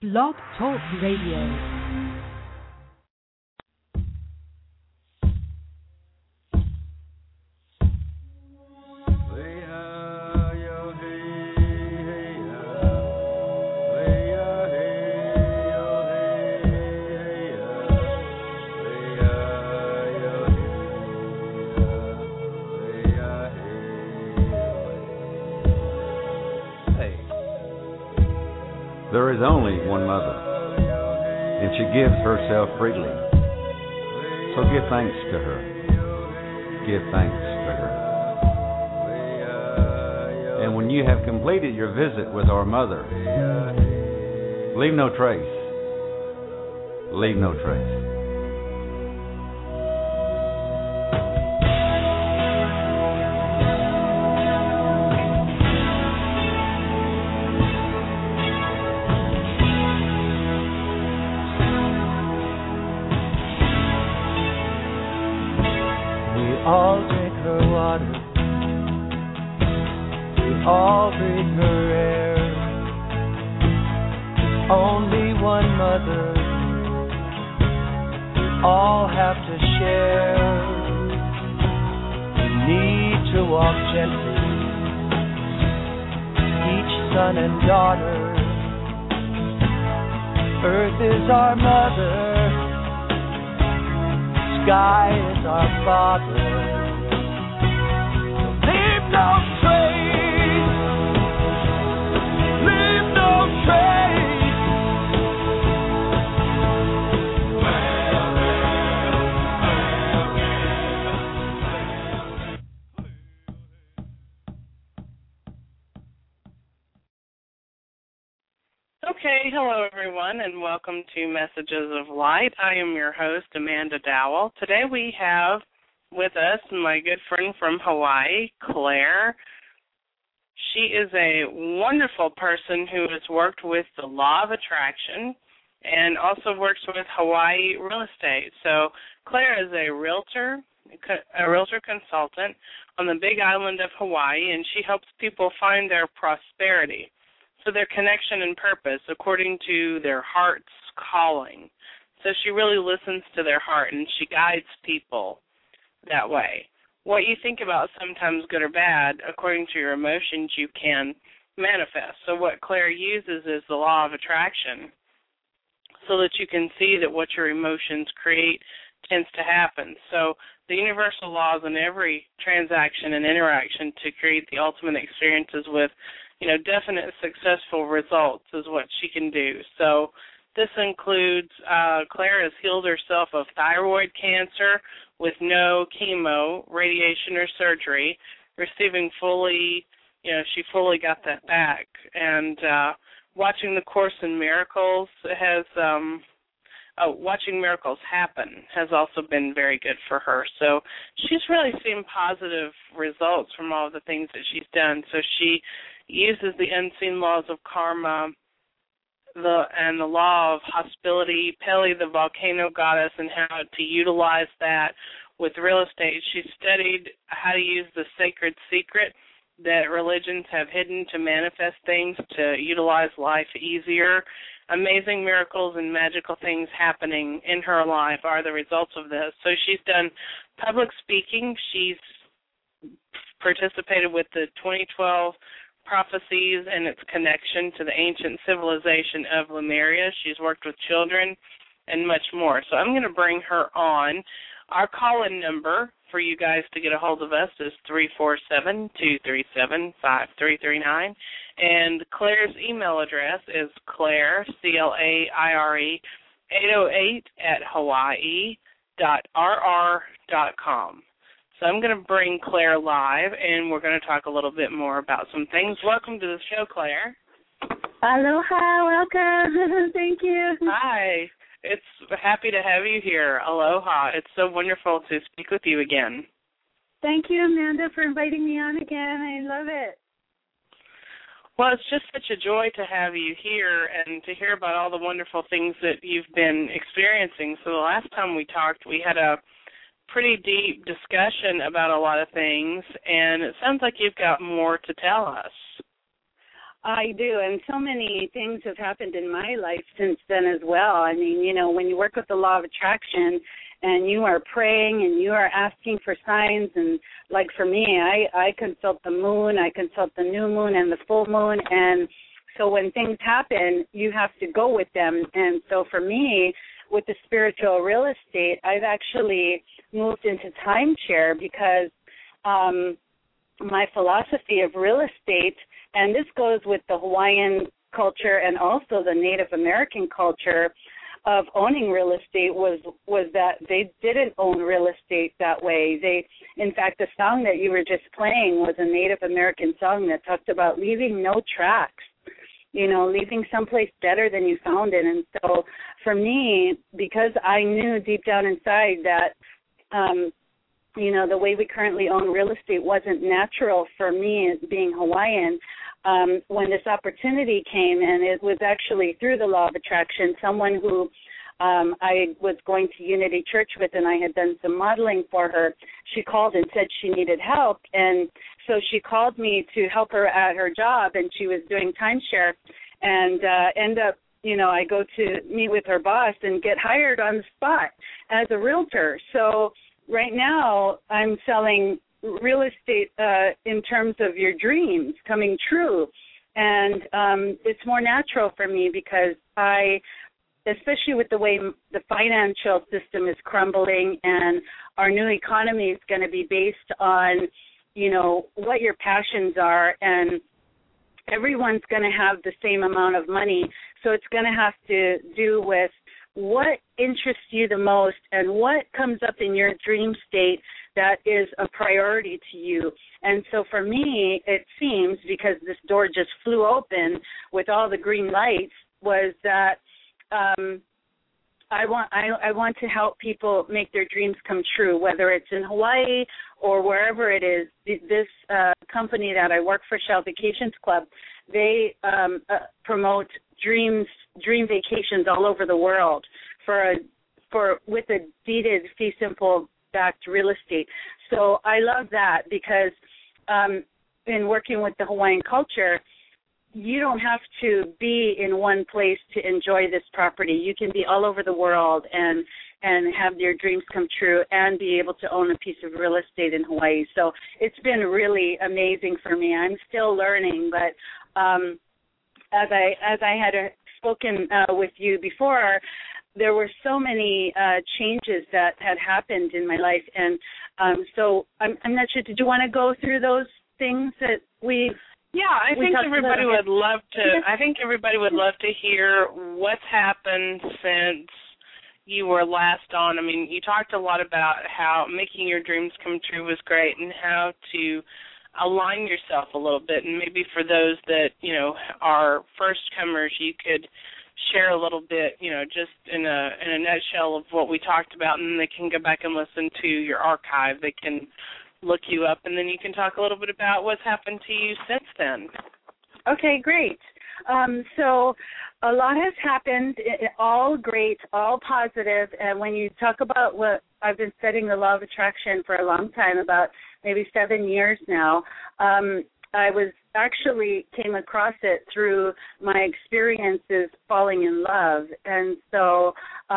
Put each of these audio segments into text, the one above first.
Blog Talk Radio. There is only one mother, and she gives herself freely. So give thanks to her. Give thanks to her. And when you have completed your visit with our mother, leave no trace. Leave no trace. All drink her water, we all breathe her air. There's only one mother, we all have to share. We need to walk gently, each son and daughter. Earth is our mother, sky is our father. Leave no trace. Leave no trace. Okay, hello everyone, and welcome to Messages of Light. I am your host, Amanda Dowell. Today we have with us my good friend from Hawaii, Claire. She is a wonderful person who has worked with the Law of Attraction and also works with Hawaii real estate. So Claire is a realtor consultant on the Big Island of Hawaii, and she helps people find their prosperity. So their connection and purpose according to their heart's calling. So she really listens to their heart, and she guides people that way. What you think about, sometimes good or bad, according to your emotions, you can manifest. So what Claire uses is the law of attraction so that you can see that what your emotions create tends to happen. So the universal laws in every transaction and interaction to create the ultimate experiences with definite successful results is what she can do. So this includes Claire has healed herself of thyroid cancer with no chemo, radiation, or surgery, receiving she fully got that back. And watching the Course in Miracles watching miracles happen has also been very good for her. So she's really seen positive results from all the things that she's done. So she uses the unseen laws of karma and the law of hospitality, Pele, the volcano goddess, and how to utilize that with real estate. She studied how to use the sacred secret that religions have hidden to manifest things, to utilize life easier. Amazing miracles and magical things happening in her life are the results of this. So she's done public speaking. She's participated with the 2012 prophecies and its connection to the ancient civilization of Lemuria. She's worked with children and much more. So I'm going to bring her on. Our call-in number for you guys to get a hold of us is 347-237-5339. And Claire's email address is Claire, CLAIRE, 808@hawaii.rr.com. So I'm going to bring Claire live, and we're going to talk a little bit more about some things. Welcome to the show, Claire. Aloha, welcome. Thank you. Hi. It's happy to have you here. Aloha. It's so wonderful to speak with you again. Thank you, Amanda, for inviting me on again. I love it. Well, it's just such a joy to have you here and to hear about all the wonderful things that you've been experiencing. So the last time we talked, we had a pretty deep discussion about a lot of things, and it sounds like you've got more to tell us. I do, and so many things have happened in my life since then as well. I mean, you know, when you work with the law of attraction and you are praying and you are asking for signs, and like for me, I consult the moon, I consult the new moon and the full moon, and so when things happen, you have to go with them. And so for me, with the spiritual real estate, I've actually moved into timeshare because my philosophy of real estate, and this goes with the Hawaiian culture and also the Native American culture of owning real estate, was that they didn't own real estate that way. In fact, the song that you were just playing was a Native American song that talked about leaving no tracks, you know, leaving someplace better than you found it. And so for me, because I knew deep down inside that, you know, the way we currently own real estate wasn't natural for me being Hawaiian, when this opportunity came, and it was actually through the law of attraction, someone who I was going to Unity Church with, and I had done some modeling for her, she called and said she needed help, and so she called me to help her at her job, and she was doing timeshare, and end up, you know, I go to meet with her boss and get hired on the spot as a realtor. So right now I'm selling real estate in terms of your dreams coming true, and it's more natural for me because especially with the way the financial system is crumbling, and our new economy is going to be based on, you know, what your passions are, and everyone's going to have the same amount of money, so it's going to have to do with what interests you the most and what comes up in your dream state that is a priority to you. And so for me, it seems, because this door just flew open with all the green lights, was that I want to help people make their dreams come true, whether it's in Hawaii or wherever it is. This company that I work for, Shell Vacations Club, they promote dream vacations all over the world with a deeded fee simple backed real estate. So I love that because in working with the Hawaiian culture, you don't have to be in one place to enjoy this property. You can be all over the world and have your dreams come true and be able to own a piece of real estate in Hawaii. So it's been really amazing for me. I'm still learning, but as I had spoken with you before, there were so many changes that had happened in my life, and so I'm not sure. Did you want to go through those things that we've? Yeah, I think everybody would love to. I think everybody would love to hear what's happened since you were last on. I mean, you talked a lot about how making your dreams come true was great, and how to align yourself a little bit. And maybe for those that, you know, are first comers, you could share a little bit, you know, just in a nutshell of what we talked about, and then they can go back and listen to your archive. They can look you up, and then you can talk a little bit about what's happened to you since then. Okay, great. So a lot has happened, all great, all positive, and when you talk about what I've been studying the law of attraction for a long time, about maybe 7 years now, I came across it through my experiences falling in love. And so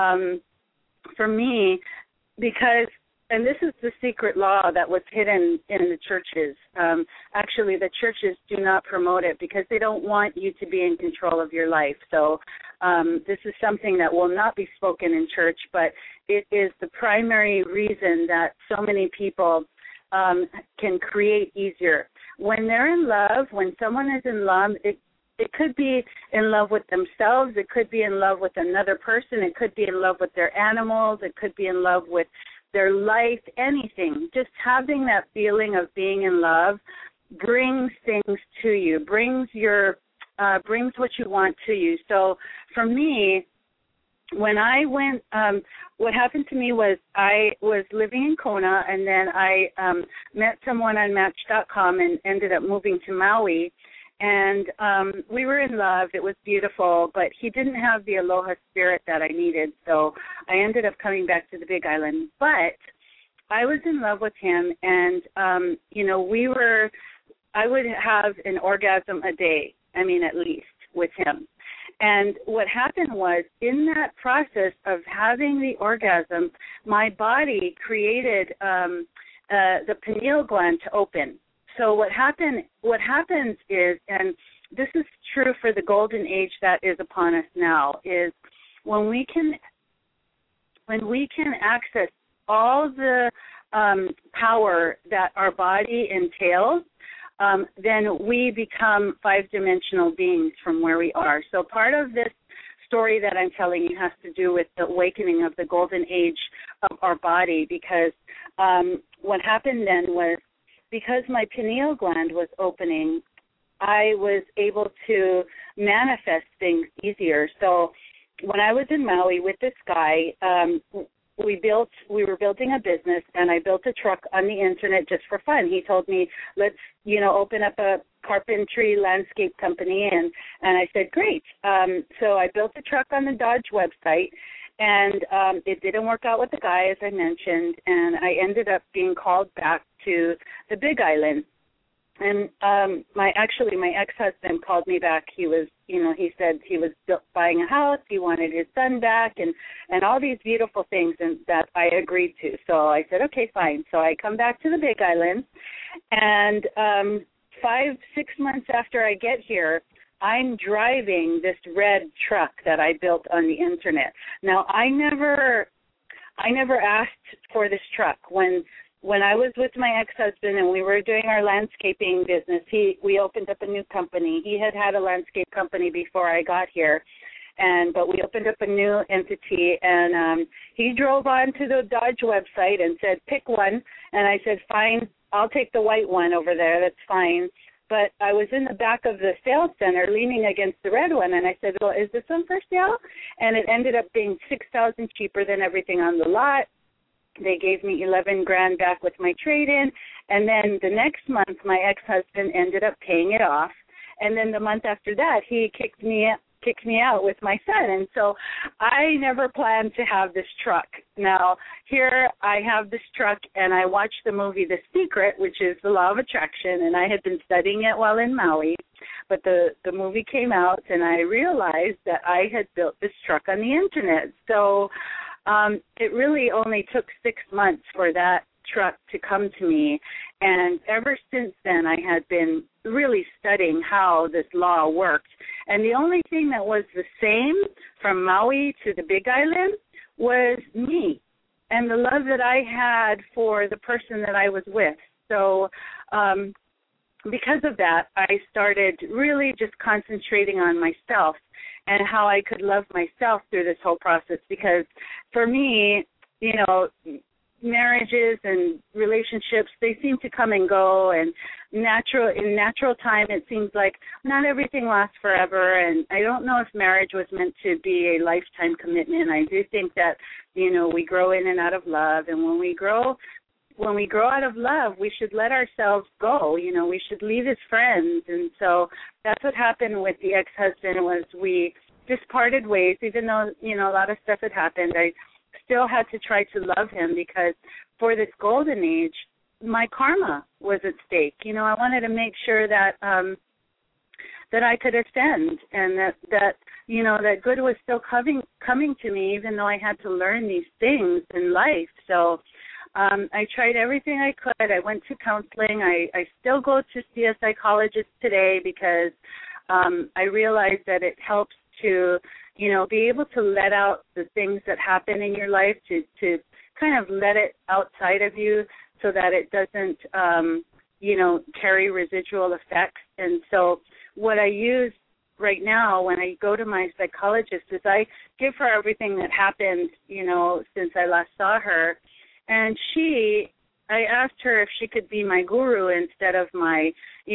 for me, because, and this is the secret law that was hidden in the churches. Actually, the churches do not promote it because they don't want you to be in control of your life. So this is something that will not be spoken in church, but it is the primary reason that so many people can create easier. When they're in love, when someone is in love, it could be in love with themselves, it could be in love with another person, it could be in love with their animals, it could be in love with their life, anything. Just having that feeling of being in love brings things to you, brings what you want to you. So for me, when I went, what happened to me was I was living in Kona, and then I met someone on Match.com and ended up moving to Maui. And we were in love. It was beautiful, but he didn't have the aloha spirit that I needed, so I ended up coming back to the Big Island. But I was in love with him, and, I would have an orgasm a day. I mean, at least with him. And what happened was, in that process of having the orgasm, my body created the pineal gland to open. So what happens is, and this is true for the golden age that is upon us now, is when we can access all the power that our body entails, then we become five-dimensional beings from where we are. So part of this story that I'm telling you has to do with the awakening of the golden age of our body, because what happened then was, because my pineal gland was opening, I was able to manifest things easier. So when I was in Maui with this guy, we were building a business, and I built a truck on the internet just for fun. He told me, let's, open up a carpentry landscape company, and I said, great. So I built a truck on the Dodge website, and it didn't work out with the guy, as I mentioned, and I ended up being called back to the Big Island. And my ex-husband called me back. He was, he said he was buying a house. He wanted his son back, and all these beautiful things, and that I agreed to. So I said, okay, fine. So I come back to the Big Island, and 5-6 months after I get here, I'm driving this red truck that I built on the internet. Now, I never asked for this truck. When I was with my ex-husband and we were doing our landscaping business, we opened up a new company. He had a landscape company before I got here, but we opened up a new entity, and he drove on to the Dodge website and said, pick one, and I said, fine, I'll take the white one over there, that's fine. But I was in the back of the sales center leaning against the red one, and I said, well, is this one for sale? And it ended up being $6,000 cheaper than everything on the lot. They gave me $11,000 back with my trade-in, and then the next month my ex-husband ended up paying it off, and then the month after that he kicked me out with my son, and so I never planned to have this truck. Now here I have this truck, and I watched the movie The Secret, which is the law of attraction, and I had been studying it while in Maui, but the movie came out, and I realized that I had built this truck on the internet. So it really only took 6 months for that truck to come to me, and ever since then I had been really studying how this law worked. And the only thing that was the same from Maui to the Big Island was me and the love that I had for the person that I was with. So because of that, I started really just concentrating on myself and how I could love myself through this whole process, because for me, marriages and relationships, they seem to come and go, and in natural time it seems like not everything lasts forever, and I don't know if marriage was meant to be a lifetime commitment. I do think that, we grow in and out of love, and when we grow out of love, we should let ourselves go. We should leave as friends. And so that's what happened with the ex-husband, was we just parted ways. Even though, a lot of stuff had happened, I still had to try to love him, because for this golden age, my karma was at stake. I wanted to make sure that that I could ascend, and that good was still coming to me, even though I had to learn these things in life. So I tried everything I could. I went to counseling. I still go to see a psychologist today, because I realized that it helps to, be able to let out the things that happen in your life, to kind of let it outside of you so that it doesn't, carry residual effects. And so what I use right now when I go to my psychologist is I give her everything that happened, since I last saw her. And I asked her if she could be my guru instead of my,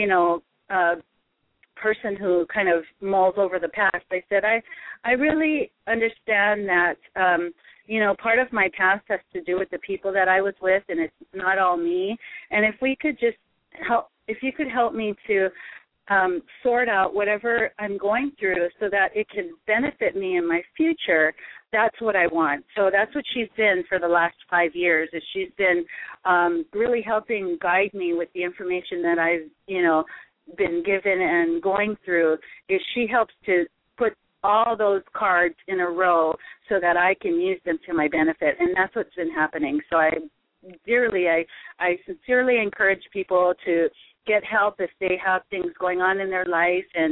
person who kind of mulls over the past. I said, I really understand that, part of my past has to do with the people that I was with, and it's not all me. And if you could help me to sort out whatever I'm going through so that it can benefit me in my future, that's what I want. So that's what she's been for the last 5 years, is she's been really helping guide me with the information that I've, been given and going through is she helps to put all those cards in a row so that I can use them to my benefit, and that's what's been happening. So I sincerely encourage people to get help if they have things going on in their life, and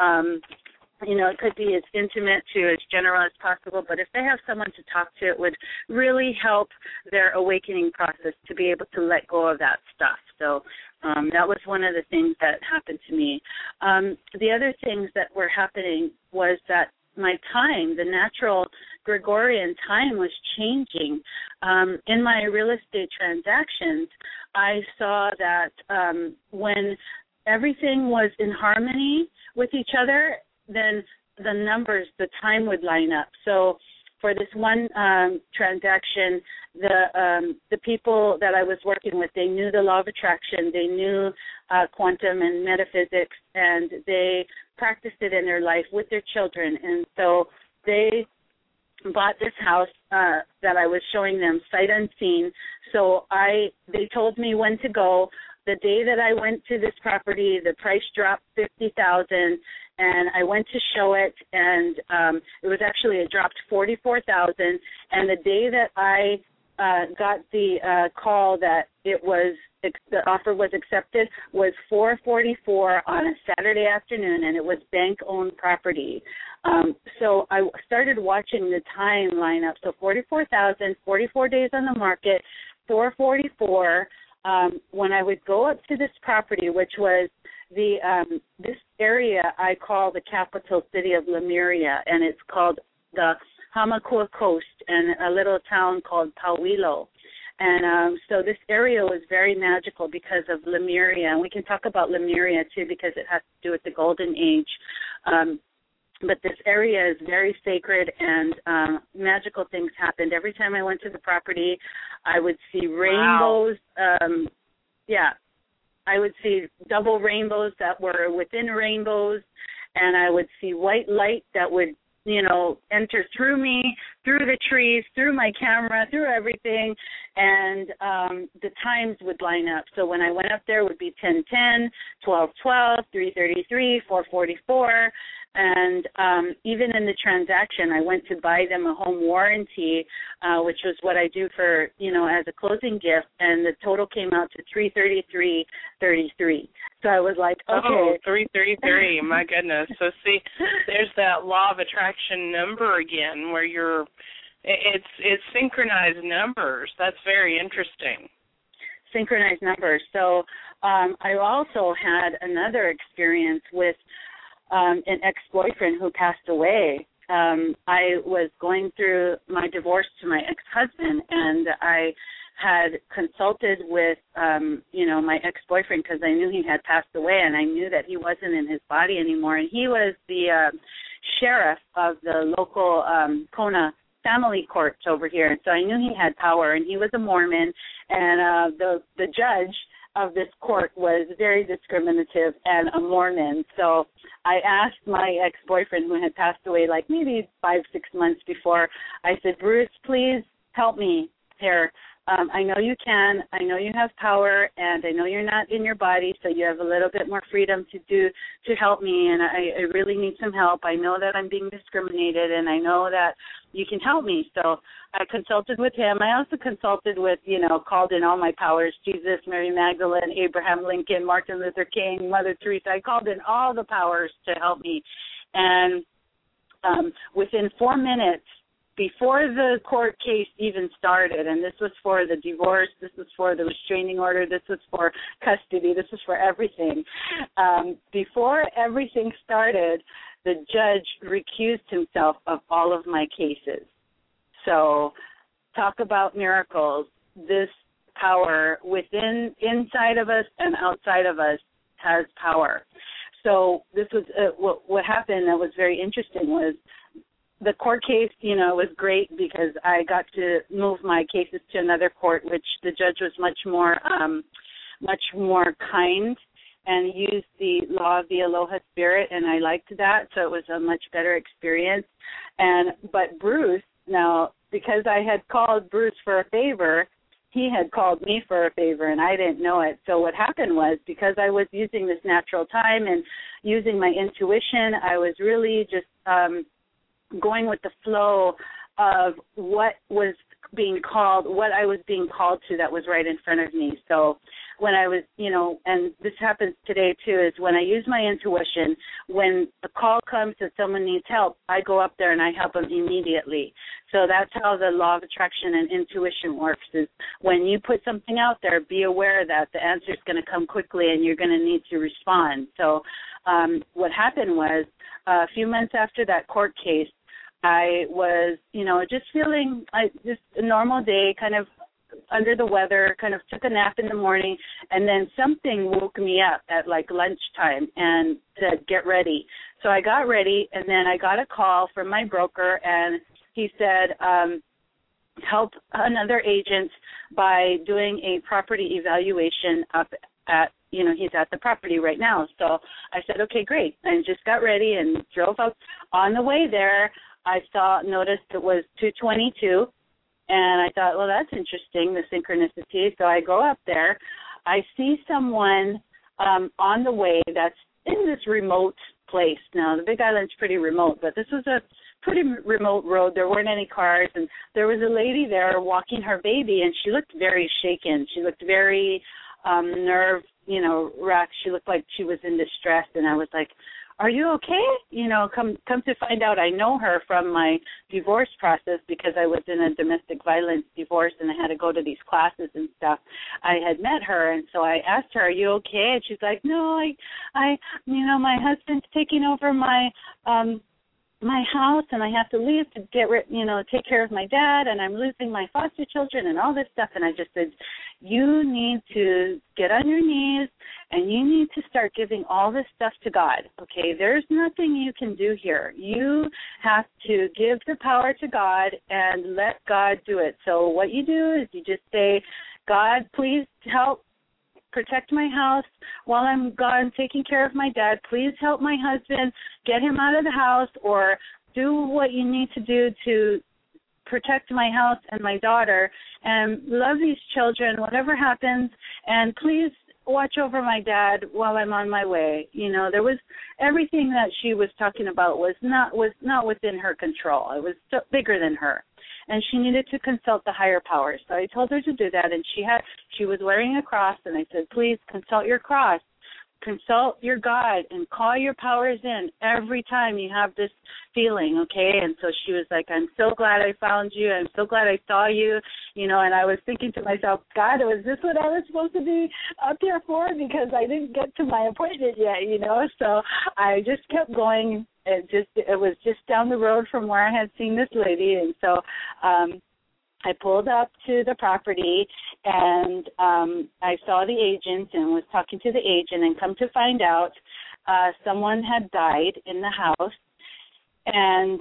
it could be as intimate to as general as possible, but if they have someone to talk to, it would really help their awakening process to be able to let go of that stuff. So that was one of the things that happened to me. The other things that were happening was that my time, the natural Gregorian time, was changing. In my real estate transactions, I saw that when everything was in harmony with each other, then the numbers, the time would line up. So for this one transaction, the people that I was working with, they knew the law of attraction, they knew quantum and metaphysics, and they practiced it in their life with their children. And so they bought this house that I was showing them sight unseen. So they told me when to go. The day that I went to this property, the price dropped $50,000, and I went to show it, and it dropped $44,000. And the day that I got the call that the offer was accepted was $444 on a Saturday afternoon, and it was bank-owned property. So I started watching the time line up. So $44,000, 44 days on the market, $444. When I would go up to this property, which was this area I call the capital city of Lemuria, and it's called the Hamakua Coast, and a little town called Pauilo. And so this area was very magical because of Lemuria, and we can talk about Lemuria too because it has to do with the Golden Age. But this area is very sacred, and magical things happened. Every time I went to the property, I would see rainbows. Wow. I would see double rainbows that were within rainbows, and I would see white light that would, enter through me, through the trees, through my camera, through everything, and the times would line up. So when I went up there, it would be 10:10, 12:12, 3:33, 4:44. And even in the transaction, I went to buy them a home warranty, which was what I do for, as a closing gift, and the total came out to $333.33. So I was like, okay. Oh, 333, my goodness. So see, there's that law of attraction number again where it's synchronized numbers. That's very interesting. Synchronized numbers. So I also had another experience with an ex-boyfriend who passed away. I was going through my divorce to my ex-husband, and I had consulted with, my ex-boyfriend because I knew he had passed away, and I knew that he wasn't in his body anymore. And he was the sheriff of the local Kona family courts over here, and so I knew he had power, and he was a Mormon, and the judge of this court was very discriminative and a Mormon. So I asked my ex-boyfriend, who had passed away like maybe 5-6 months before, I said, Bruce, please help me here. I know you can. I know you have power, and I know you're not in your body, so you have a little bit more freedom to help me, and I really need some help. I know that I'm being discriminated, and I know that you can help me. So I consulted with him. I also consulted with, called in all my powers, Jesus, Mary Magdalene, Abraham Lincoln, Martin Luther King, Mother Teresa. I called in all the powers to help me. And within 4 minutes, before the court case even started, and this was for the divorce, this was for the restraining order, this was for custody, this was for everything. Before everything started, the judge recused himself of all of my cases. So talk about miracles. This power inside of us and outside of us has power. So this was what happened that was very interesting was the court case, was great because I got to move my cases to another court, which the judge was much more kind and used the law of the Aloha Spirit, and I liked that, so it was a much better experience. But Bruce, now, because I had called Bruce for a favor, he had called me for a favor, and I didn't know it. So what happened was, because I was using this natural time and using my intuition, I was really just going with the flow of what was being called, what I was being called to that was right in front of me. So when I was, and this happens today too, is when I use my intuition, when a call comes that someone needs help, I go up there and I help them immediately. So that's how the law of attraction and intuition works, is when you put something out there, be aware that the answer is going to come quickly and you're going to need to respond. So what happened was, a few months after that court case, I was, just feeling just a normal day, kind of under the weather, kind of took a nap in the morning, and then something woke me up at like lunchtime and said, get ready. So I got ready, and then I got a call from my broker, and he said, help another agent by doing a property evaluation up at, he's at the property right now. So I said, okay, great. I just got ready and drove up. On the way there, I noticed it was 2:22, and I thought, well, that's interesting, the synchronicity. So I go up there. I see someone on the way that's in this remote place. Now, the Big Island's pretty remote, but this was a pretty remote road. There weren't any cars, and there was a lady there walking her baby, and she looked very shaken. She looked very racked. She looked like she was in distress, and I was like, are you okay? Come to find out, I know her from my divorce process, because I was in a domestic violence divorce and I had to go to these classes and stuff. I had met her, and so I asked her, are you okay? And she's like, no, I my husband's taking over my house, and I have to leave to take care of my dad, and I'm losing my foster children and all this stuff. And I just said, you need to get on your knees, and you need to start giving all this stuff to God, okay? There's nothing you can do here. You have to give the power to God and let God do it. So what you do is you just say, God, please help protect my house while I'm gone taking care of my dad. Please help my husband, get him out of the house, or do what you need to do to protect my house and my daughter, and love these children, whatever happens, and please watch over my dad while I'm on my way. There was everything that she was talking about was not within her control. It was bigger than her, and she needed to consult the higher powers. So I told her to do that, and she was wearing a cross, and I said, please consult your cross. Consult your God and call your powers in every time you have this feeling, okay? And so she was like, I'm so glad I found you. I'm so glad I saw you, and I was thinking to myself, God, was this what I was supposed to be up here for? Because I didn't get to my appointment yet, So I just kept going. It was just down the road from where I had seen this lady, and so I pulled up to the property, and I saw the agent and was talking to the agent, and come to find out someone had died in the house, and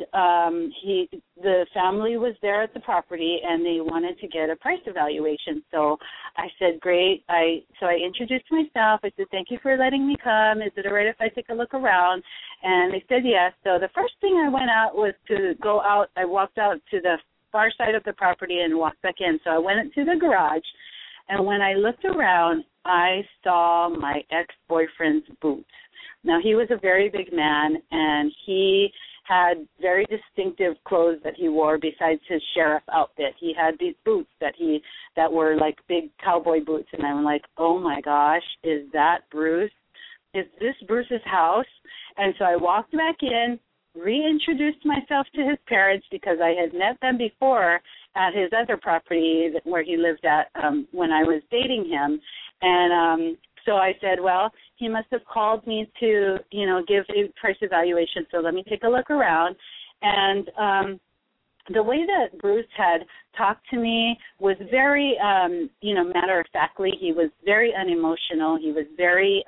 the family was there at the property, and they wanted to get a price evaluation. So I said, great. So I introduced myself. I said, thank you for letting me come. Is it all right if I take a look around? And they said yes. So the first thing I went out was to go out. I walked out to the far side of the property and walked back in. So I went into the garage, and when I looked around, I saw my ex-boyfriend's boots. Now, he was a very big man, and he had very distinctive clothes that he wore besides his sheriff outfit. He had these boots that were like big cowboy boots, and I'm like, oh my gosh, is that Bruce? Is this Bruce's house? And so I walked back in, reintroduced myself to his parents, because I had met them before at his other property where he lived at when I was dating him. And so I said, well, he must have called me to, give a price evaluation, so let me take a look around. And the way that Bruce had talked to me was very, matter-of-factly. He was very unemotional. He was very,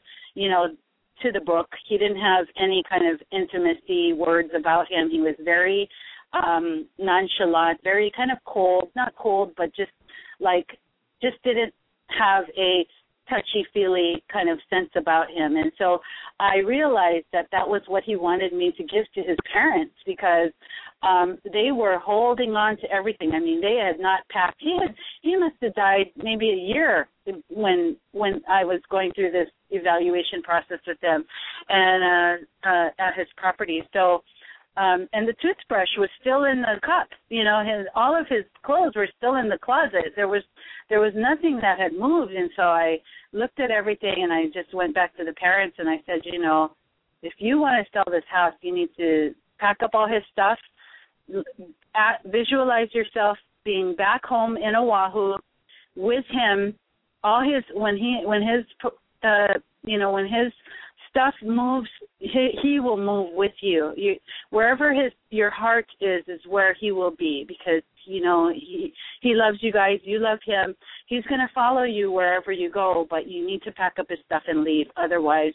to the book. He didn't have any kind of intimacy words about him. He was very nonchalant, very kind of cold, not cold, but just didn't have a touchy-feely kind of sense about him. And so I realized that was what he wanted me to give to his parents, because they were holding on to everything. I mean, they had not packed. he must have died maybe a year when I was going through this evaluation process with him and at his property. So, and the toothbrush was still in the cup. You know, all of his clothes were still in the closet. There was nothing that had moved, and so I looked at everything, and I just went back to the parents, and I said, you know, if you want to sell this house, you need to pack up all his stuff, visualize yourself being back home in Oahu with him. When his stuff moves, he will move with you. Wherever your heart is where he will be, because you know he loves you guys. You love him. He's going to follow you wherever you go, but you need to pack up his stuff and leave. Otherwise,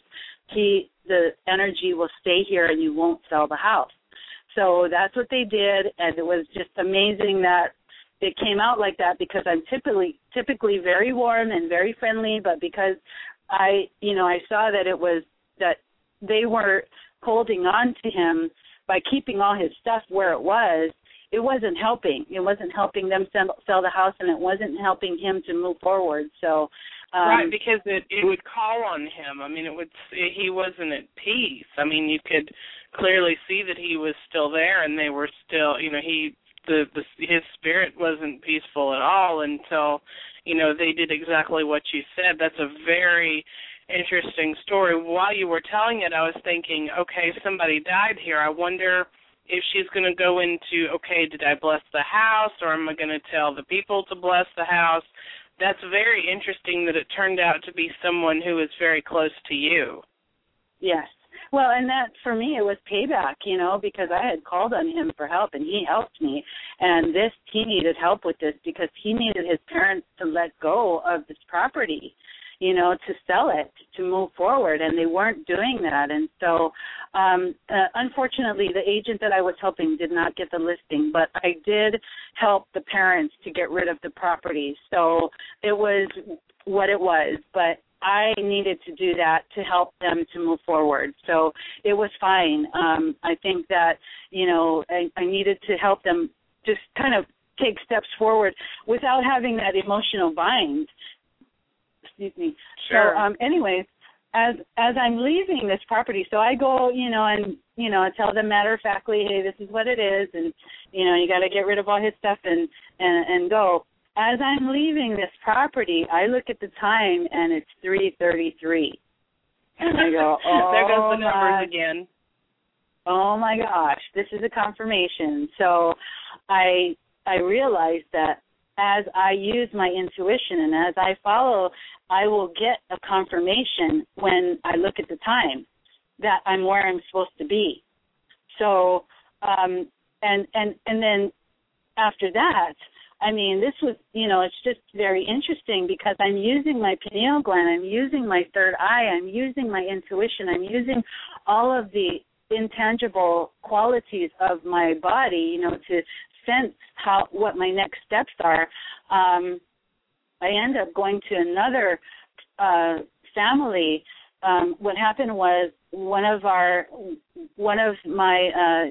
the energy will stay here and you won't sell the house. So that's what they did, and it was just amazing that it came out like that, because I'm typically very warm and very friendly, but because I saw that they were holding on to him by keeping all his stuff where it wasn't helping. It wasn't helping them sell the house, and it wasn't helping him to move forward. So right, because it would call on him. I mean, he wasn't at peace. I mean, you could clearly see that he was still there, and they were still, you know, his spirit wasn't peaceful at all until, you know, they did exactly what you said. That's a very interesting story. While you were telling it, I was thinking, okay, somebody died here. I wonder if she's going to go into, okay, did I bless the house, or am I going to tell the people to bless the house? That's very interesting that it turned out to be someone who is very close to you. Yes. Well, and that, for me, it was payback, you know, because I had called on him for help, and he helped me. And he needed help with this because he needed his parents to let go of this property, you know, to sell it, to move forward, and they weren't doing that. And so, unfortunately, the agent that I was helping did not get the listing, but I did help the parents to get rid of the property. So it was what it was, but I needed to do that to help them to move forward. So it was fine. I think that, you know, I needed to help them just kind of take steps forward without having that emotional bind. Excuse me. Sure. So, anyways, as I'm leaving this property, so I go, you know, and, you know, I tell them matter-of-factly, hey, this is what it is, and, you know, you got to get rid of all his stuff and go. As I'm leaving this property, I look at the time, and it's 3:33. And I go, oh, there goes the numbers again. Oh, my gosh, this is a confirmation. So I realized that as I use my intuition and as I follow, I will get a confirmation when I look at the time that I'm where I'm supposed to be. So, and then after that, I mean, this was, you know, it's just very interesting because I'm using my pineal gland, I'm using my third eye, I'm using my intuition, I'm using all of the intangible qualities of my body, you know, to sense what my next steps are. I end up going to another family. What happened was one of my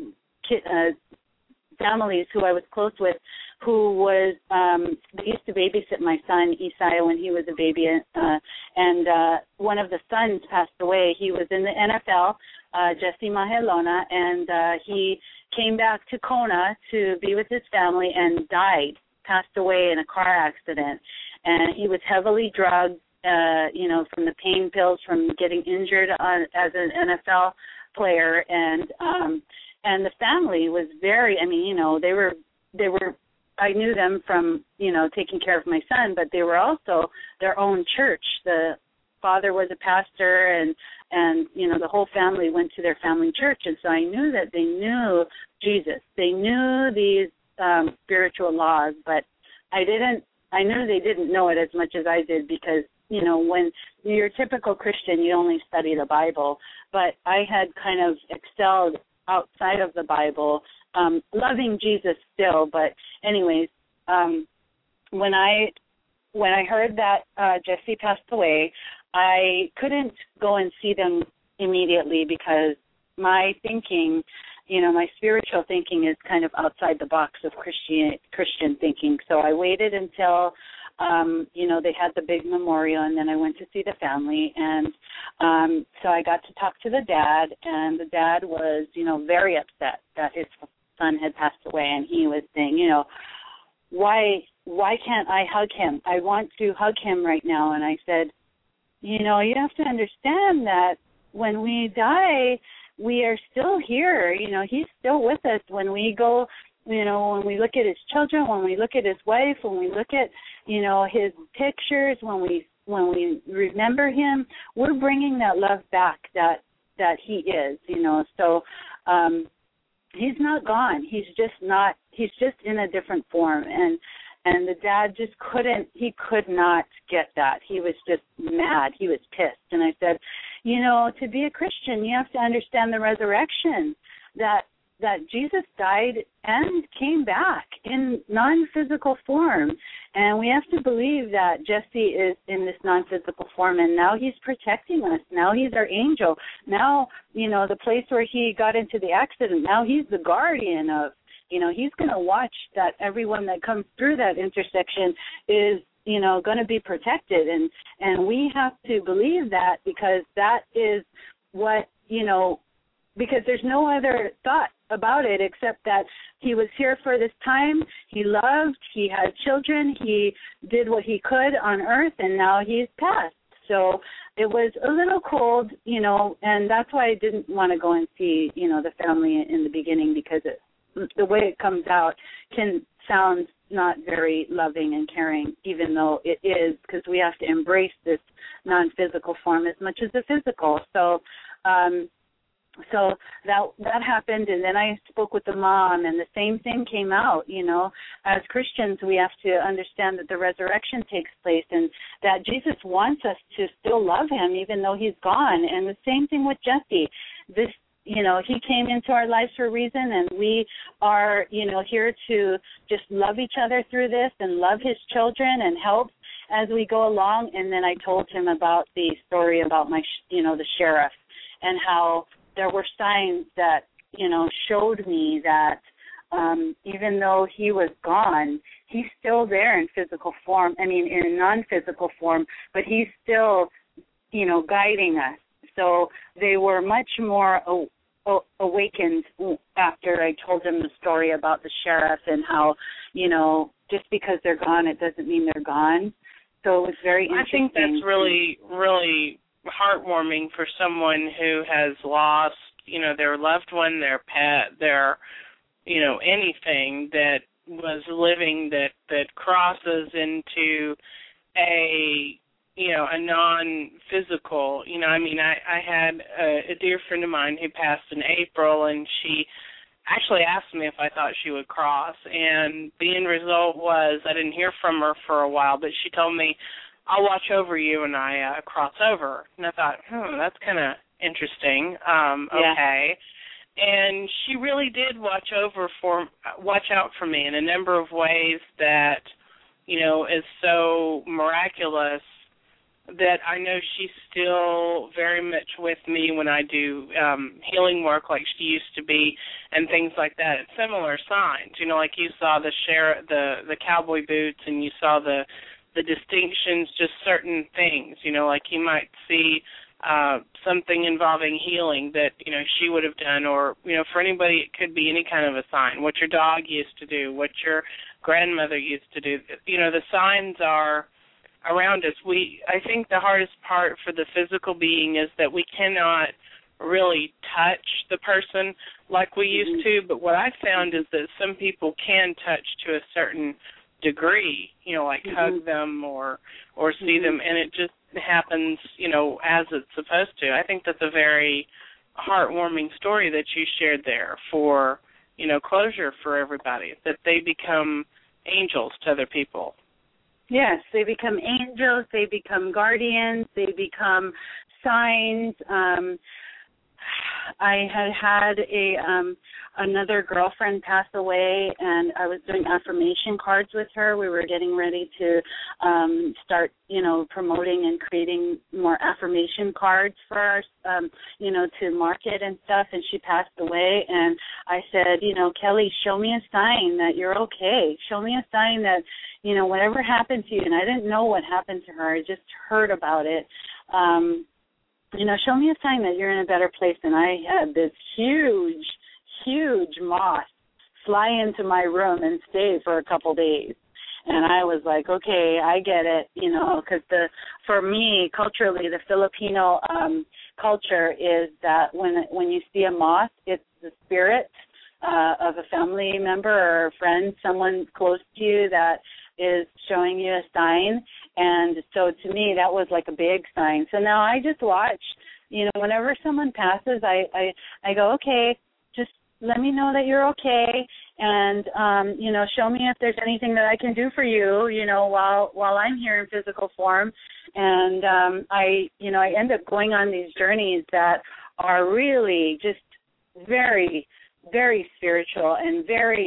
families who I was close with, who was they used to babysit my son Isaiah when he was a baby, and one of the sons passed away. He was in the NFL, Jesse Mahelona, and he came back to Kona to be with his family and passed away in a car accident. And he was heavily drugged, you know, from the pain pills from getting injured as an NFL player, and the family was very, I mean, you know, they were, I knew them from, you know, taking care of my son, but they were also their own church. The father was a pastor, and you know, the whole family went to their family church, and so I knew that they knew Jesus. They knew these spiritual laws, but I knew they didn't know it as much as I did because, you know, when you're a typical Christian, you only study the Bible, but I had kind of excelled outside of the Bible, loving Jesus still. But anyways, when I heard that Jesse passed away, I couldn't go and see them immediately because my thinking my spiritual thinking is kind of outside the box of Christian thinking. So I waited until, they had the big memorial, and then I went to see the family. And so I got to talk to the dad, and the dad was, very upset that his son had passed away. And he was saying, why can't I hug him? I want to hug him right now. And I said, you have to understand that when we die, we are still here. He's still with us. When we go, when we look at his children, when we look at his wife, when we look at, his pictures, when we remember him, we're bringing that love back that he is, So he's not gone. He's just in a different form. And the dad just could not get that. He was just mad. He was pissed. And I said, to be a Christian, you have to understand the resurrection, that Jesus died and came back in non-physical form. And we have to believe that Jesse is in this non-physical form, and now he's protecting us. Now he's our angel. Now, the place where he got into the accident, now he's the guardian of, he's going to watch that everyone that comes through that intersection is, going to be protected. And we have to believe that, because that is what, because there's no other thought about it except that he was here for this time. He loved, he had children, he did what he could on earth, and now he's passed. So it was a little cold, and that's why I didn't want to go and see, the family in the beginning, because the way it comes out can sound not very loving and caring, even though it is, because we have to embrace this non-physical form as much as the physical. So that happened, and then I spoke with the mom, and the same thing came out. As Christians, we have to understand that the resurrection takes place, and that Jesus wants us to still love him even though he's gone. And the same thing with Jesse. He came into our lives for a reason, and we are, here to just love each other through this and love his children and help as we go along. And then I told him about the story about the sheriff, and how there were signs that, showed me that even though he was gone, he's still there in physical form, in non-physical form, but he's still, guiding us. So they were much more awakened after I told them the story about the sheriff, and how, just because they're gone, it doesn't mean they're gone. So it was very interesting. I think that's really, really heartwarming for someone who has lost, their loved one, their pet, their, anything that was living that crosses into a non-physical, I had a dear friend of mine who passed in April, and she actually asked me if I thought she would cross, and the end result was I didn't hear from her for a while, but she told me, I'll watch over you when I cross over. And I thought, that's kind of interesting. Okay. And she really did watch out for me in a number of ways that, is so miraculous, that I know she's still very much with me when I do healing work like she used to be, and things like that. It's similar signs, like you saw the cowboy boots, and you saw the distinctions, just certain things, like you might see something involving healing that, she would have done, or, for anybody it could be any kind of a sign, what your dog used to do, what your grandmother used to do. The signs are around us. I think the hardest part for the physical being is that we cannot really touch the person like we used to, but what I found is that some people can touch to a certain degree, like hug them or see them, and it just happens, as it's supposed to. I think that's a very heartwarming story that you shared there for, closure for everybody, that they become angels to other people. Yes, they become angels, they become guardians, they become signs. I had another girlfriend pass away, and I was doing affirmation cards with her. We were getting ready to start, promoting and creating more affirmation cards for our, to market and stuff, and she passed away. And I said, Kelly, show me a sign that you're okay. Show me a sign that, whatever happened to you, and I didn't know what happened to her. I just heard about it. Show me a sign that you're in a better place. And I had this huge moth fly into my room and stay for a couple days. And I was like, okay, I get it, because for me, culturally, the Filipino culture is that when you see a moth, it's the spirit of a family member or a friend, someone close to you that is showing you a sign. And so to me, that was like a big sign. So now I just watch, whenever someone passes, I go, okay, just let me know that you're okay, and show me if there's anything that I can do for you, while I'm here in physical form. And I end up going on these journeys that are really just very, very spiritual and very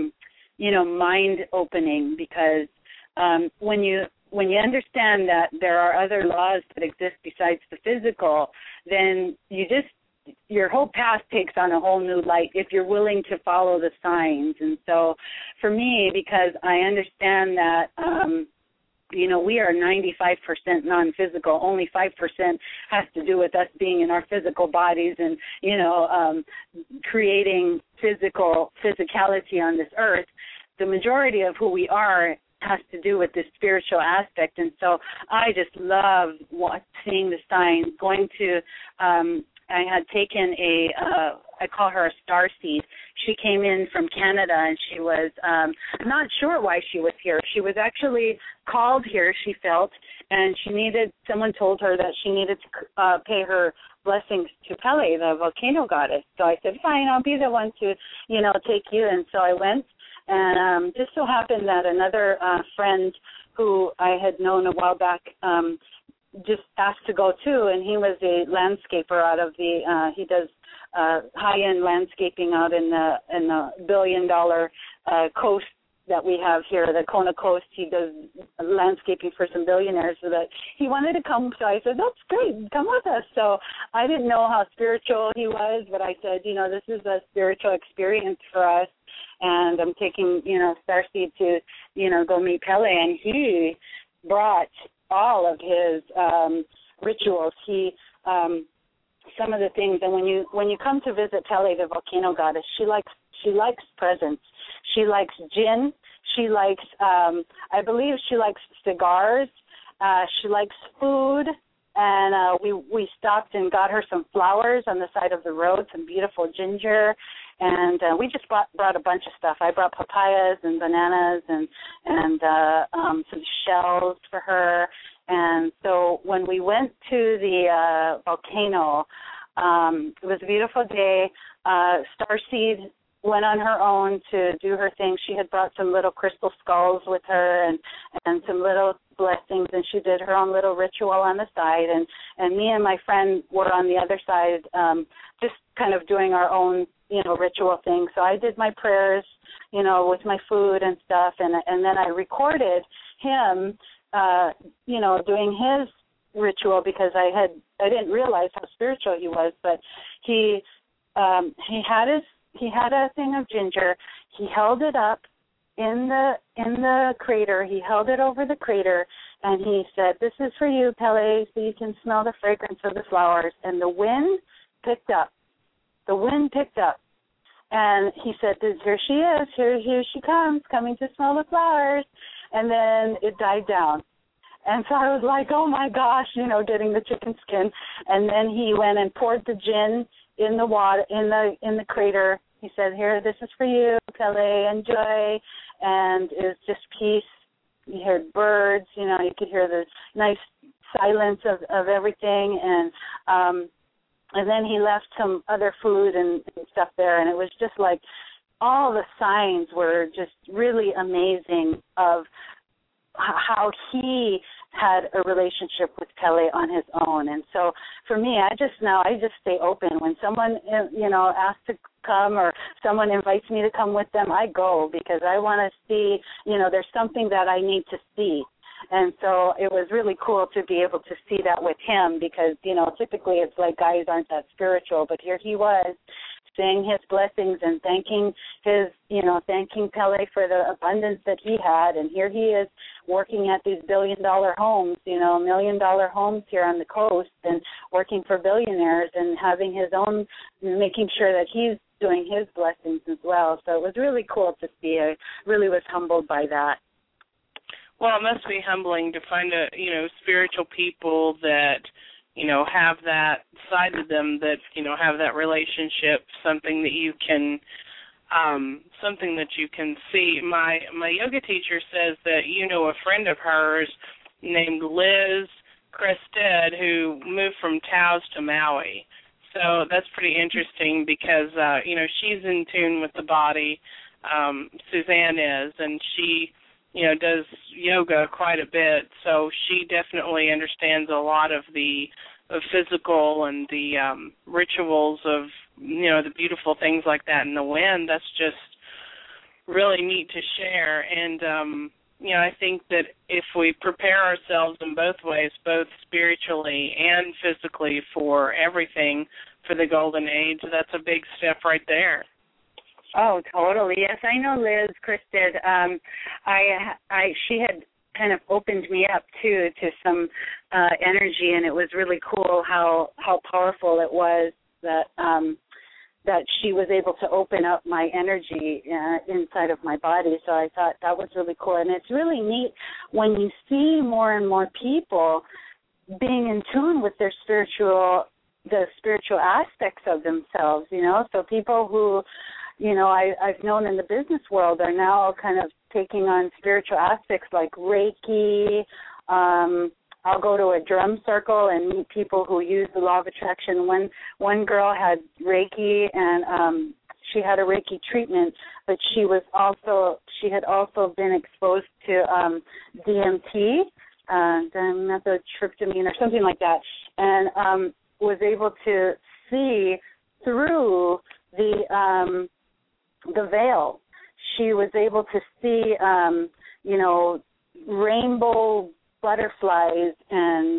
mind opening, because when you understand that there are other laws that exist besides the physical, then your whole path takes on a whole new light if you're willing to follow the signs. And so for me, because I understand that, we are 95% non-physical, only 5% has to do with us being in our physical bodies and, creating physicality on this earth. The majority of who we are has to do with this spiritual aspect. And so I just love seeing the signs, going to I had taken I call her a star seed. She came in from Canada, and she was not sure why she was here. She was actually called here, she felt, and someone told her that she needed to pay her blessings to Pele, the volcano goddess. So I said, fine, I'll be the one to, take you. And so I went, and just so happened that another friend who I had known a while back just asked to go too, and he was a landscaper out of he does high-end landscaping out in the billion-dollar coast that we have here, the Kona Coast. He does landscaping for some billionaires, so that he wanted to come. So I said, that's great, come with us. So I didn't know how spiritual he was, but I said, this is a spiritual experience for us, and I'm taking, Starseed to, go meet Pele, and he brought all of his rituals. He some of the things, and when you come to visit Pele, the volcano goddess, she likes presents. She likes gin. She likes I believe she likes cigars. She likes food. And we stopped and got her some flowers on the side of the road, some beautiful ginger, and we just brought a bunch of stuff. I brought papayas and bananas and some shells for her. And so when we went to the volcano, it was a beautiful day. Starseed went on her own to do her thing. She had brought some little crystal skulls with her and some little blessings, and she did her own little ritual on the side. And me and my friend were on the other side, just kind of doing our own, ritual thing. So I did my prayers, with my food and stuff, and then I recorded him, doing his ritual, because I didn't realize how spiritual he was, but he had a thing of ginger. He held it up in the crater. He held it over the crater, and he said, "This is for you, Pele, so you can smell the fragrance of the flowers." And the wind picked up. And he said, "Here she is. Here she comes, coming to smell the flowers." And then it died down. And so I was like, oh my gosh, getting the chicken skin. And then he went and poured the gin in the water, in the crater. He said, "Here, this is for you, Pele, enjoy." And it was just peace. You heard birds, you could hear the nice silence of everything. And then he left some other food and stuff there. And it was just like all the signs were just really amazing of how he had a relationship with Pele on his own. And so for me, I just stay open. When someone, asks to come or someone invites me to come with them, I go because I want to see, there's something that I need to see. And so it was really cool to be able to see that with him because, typically it's like guys aren't that spiritual, but here he was saying his blessings and thanking Pele for the abundance that he had. And here he is working at these billion-dollar homes, million-dollar homes here on the coast and working for billionaires and having his own, making sure that he's doing his blessings as well. So it was really cool to see. I really was humbled by that. Well, it must be humbling to find spiritual people that, have that side to them, that, have that relationship, something that you can see. My yoga teacher says that a friend of hers named Liz Crested who moved from Taos to Maui. So that's pretty interesting because, she's in tune with the body, Suzanne is, and she does yoga quite a bit, so she definitely understands a lot of the physical and the rituals of, the beautiful things like that in the wind. That's just really neat to share. And, I think that if we prepare ourselves in both ways, both spiritually and physically for everything, for the golden age, that's a big step right there. Oh, totally. Yes, I know Liz Christed. She had kind of opened me up too to some energy, and it was really cool how powerful it was that she was able to open up my energy inside of my body. So I thought that was really cool, and it's really neat when you see more and more people being in tune with the spiritual aspects of themselves. So people who I've known in the business world are now kind of taking on spiritual aspects like Reiki. I'll go to a drum circle and meet people who use the law of attraction. One girl had Reiki and she had a Reiki treatment, but she had also been exposed to DMT, dimethyltryptamine or something like that, and was able to see through the veil. She was able to see, rainbow butterflies and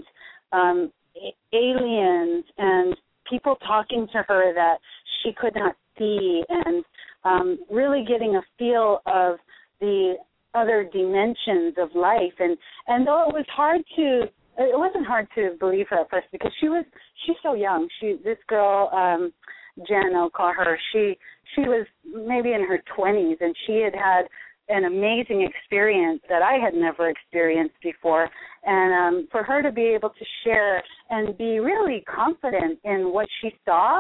aliens and people talking to her that she could not see, and really getting a feel of the other dimensions of life. And though it wasn't hard to believe her at first because she's so young. This girl, Jen, I'll call her, she was maybe in her 20s, and she had an amazing experience that I had never experienced before. And for her to be able to share and be really confident in what she saw,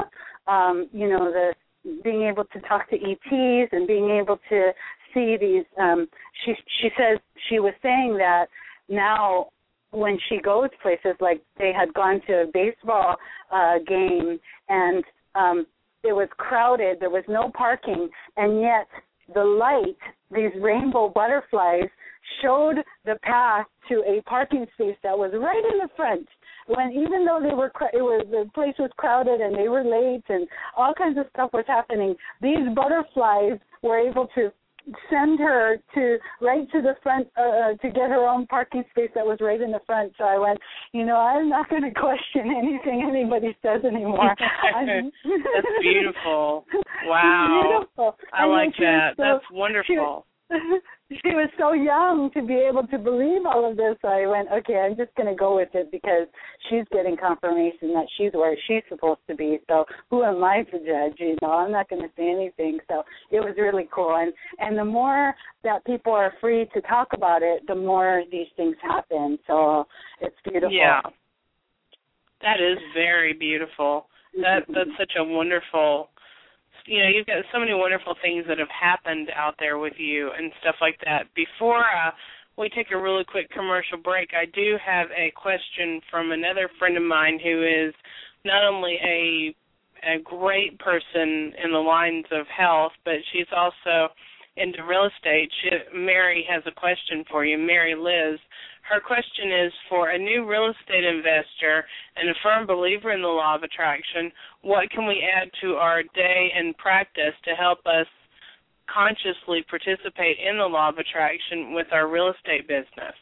being able to talk to ETs and being able to see these, she says she was saying that now when she goes places, like they had gone to a baseball game and it was crowded, there was no parking, and yet the light, these rainbow butterflies, showed the path to a parking space that was right in the front. When even though the place was crowded and they were late and all kinds of stuff was happening, these butterflies were able to send her right to the front to get her own parking space that was right in the front. So I went, I'm not going to question anything anybody says anymore. That's beautiful. Wow. Beautiful. I like that. That's wonderful. She was so young to be able to believe all of this. So I went, okay, I'm just going to go with it because she's getting confirmation that she's where she's supposed to be. So who am I to judge? I'm not going to say anything. So it was really cool. And the more that people are free to talk about it, the more these things happen. So it's beautiful. Yeah. That is very beautiful. That's such a wonderful... you've got so many wonderful things that have happened out there with you and stuff like that. Before we take a really quick commercial break, I do have a question from another friend of mine who is not only a great person in the lines of health, but she's also into real estate, Mary has a question for you. Mary Liz. Her question is, for a new real estate investor and a firm believer in the law of attraction, what can we add to our day and practice to help us consciously participate in the law of attraction with our real estate business?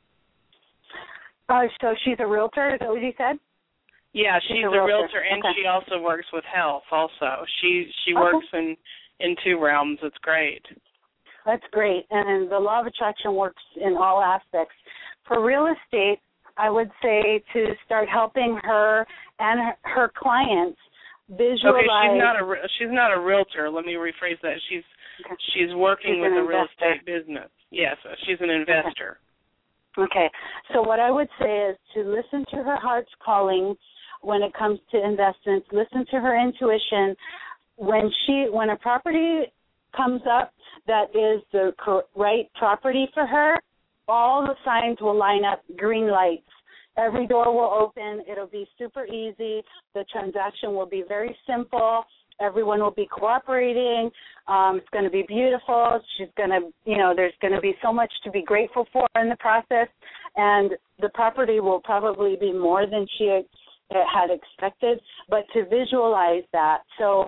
So she's a realtor, is that what you said? Yeah, she's a realtor, and she also works with health also. She works in two realms. It's great. That's great. And the law of attraction works in all aspects. For real estate, I would say to start helping her and her clients visualize. Okay, she's not a realtor. Let me rephrase that. She's working with a real estate business. Yes, she's an investor. Okay. So what I would say is to listen to her heart's calling when it comes to investments. Listen to her intuition. When a property comes up that is the right property for her, all the signs will line up, green lights. Every door will open. It'll be super easy. The transaction will be very simple. Everyone will be cooperating. It's going to be beautiful. She's going to, there's going to be so much to be grateful for in the process, and the property will probably be more than she had expected, but to visualize that. So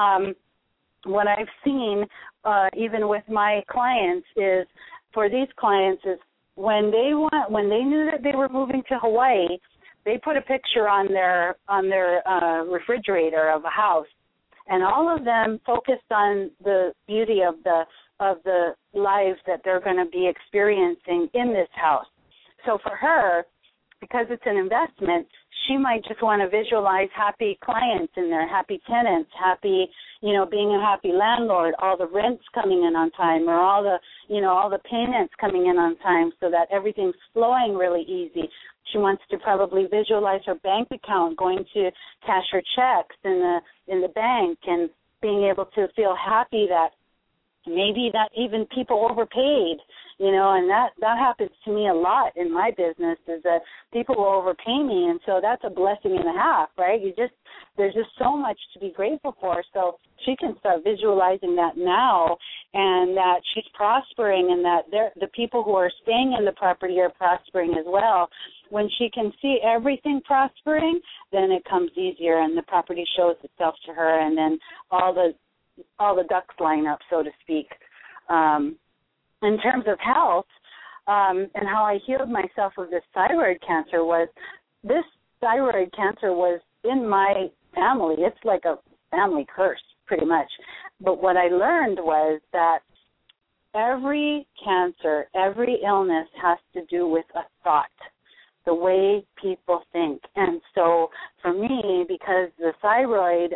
what I've seen, even with my clients, is for these clients is when they knew that they were moving to Hawaii, they put a picture on their refrigerator of a house, and all of them focused on the beauty of the lives that they're going to be experiencing in this house. So for her, because it's an investment, she might just want to visualize happy clients in there, happy tenants, happy, being a happy landlord, all the rents coming in on time, or all the payments coming in on time, so that everything's flowing really easy. She wants to probably visualize her bank account going to cash her checks in the bank, and being able to feel happy that maybe that even people overpaid, and that happens to me a lot in my business, is that people will overpay me, and so that's a blessing and a half, right? There's just so much to be grateful for. So she can start visualizing that now, and that she's prospering, and that the people who are staying in the property are prospering as well. When she can see everything prospering, then it comes easier, and the property shows itself to her, and then all the ducks line up, so to speak. In terms of health, and how I healed myself of this thyroid cancer, was this thyroid cancer was in my family. It's like a family curse, pretty much. But what I learned was that every cancer, every illness has to do with a thought, the way people think. And so for me, because the thyroid,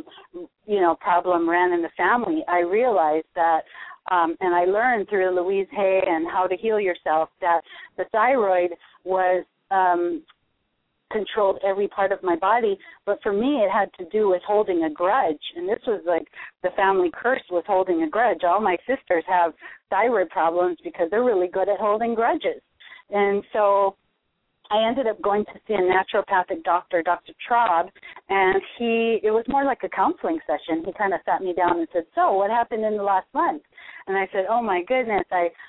problem ran in the family, I realized that, and I learned through Louise Hay and How to Heal Yourself, that the thyroid was controlled every part of my body. But for me, it had to do with holding a grudge. And this was like the family curse, was holding a grudge. All my sisters have thyroid problems because they're really good at holding grudges. And so I ended up going to see a naturopathic doctor, Dr. Traub, and it was more like a counseling session. He kind of sat me down and said, "So, what happened in the last month?" And I said, "Oh my goodness,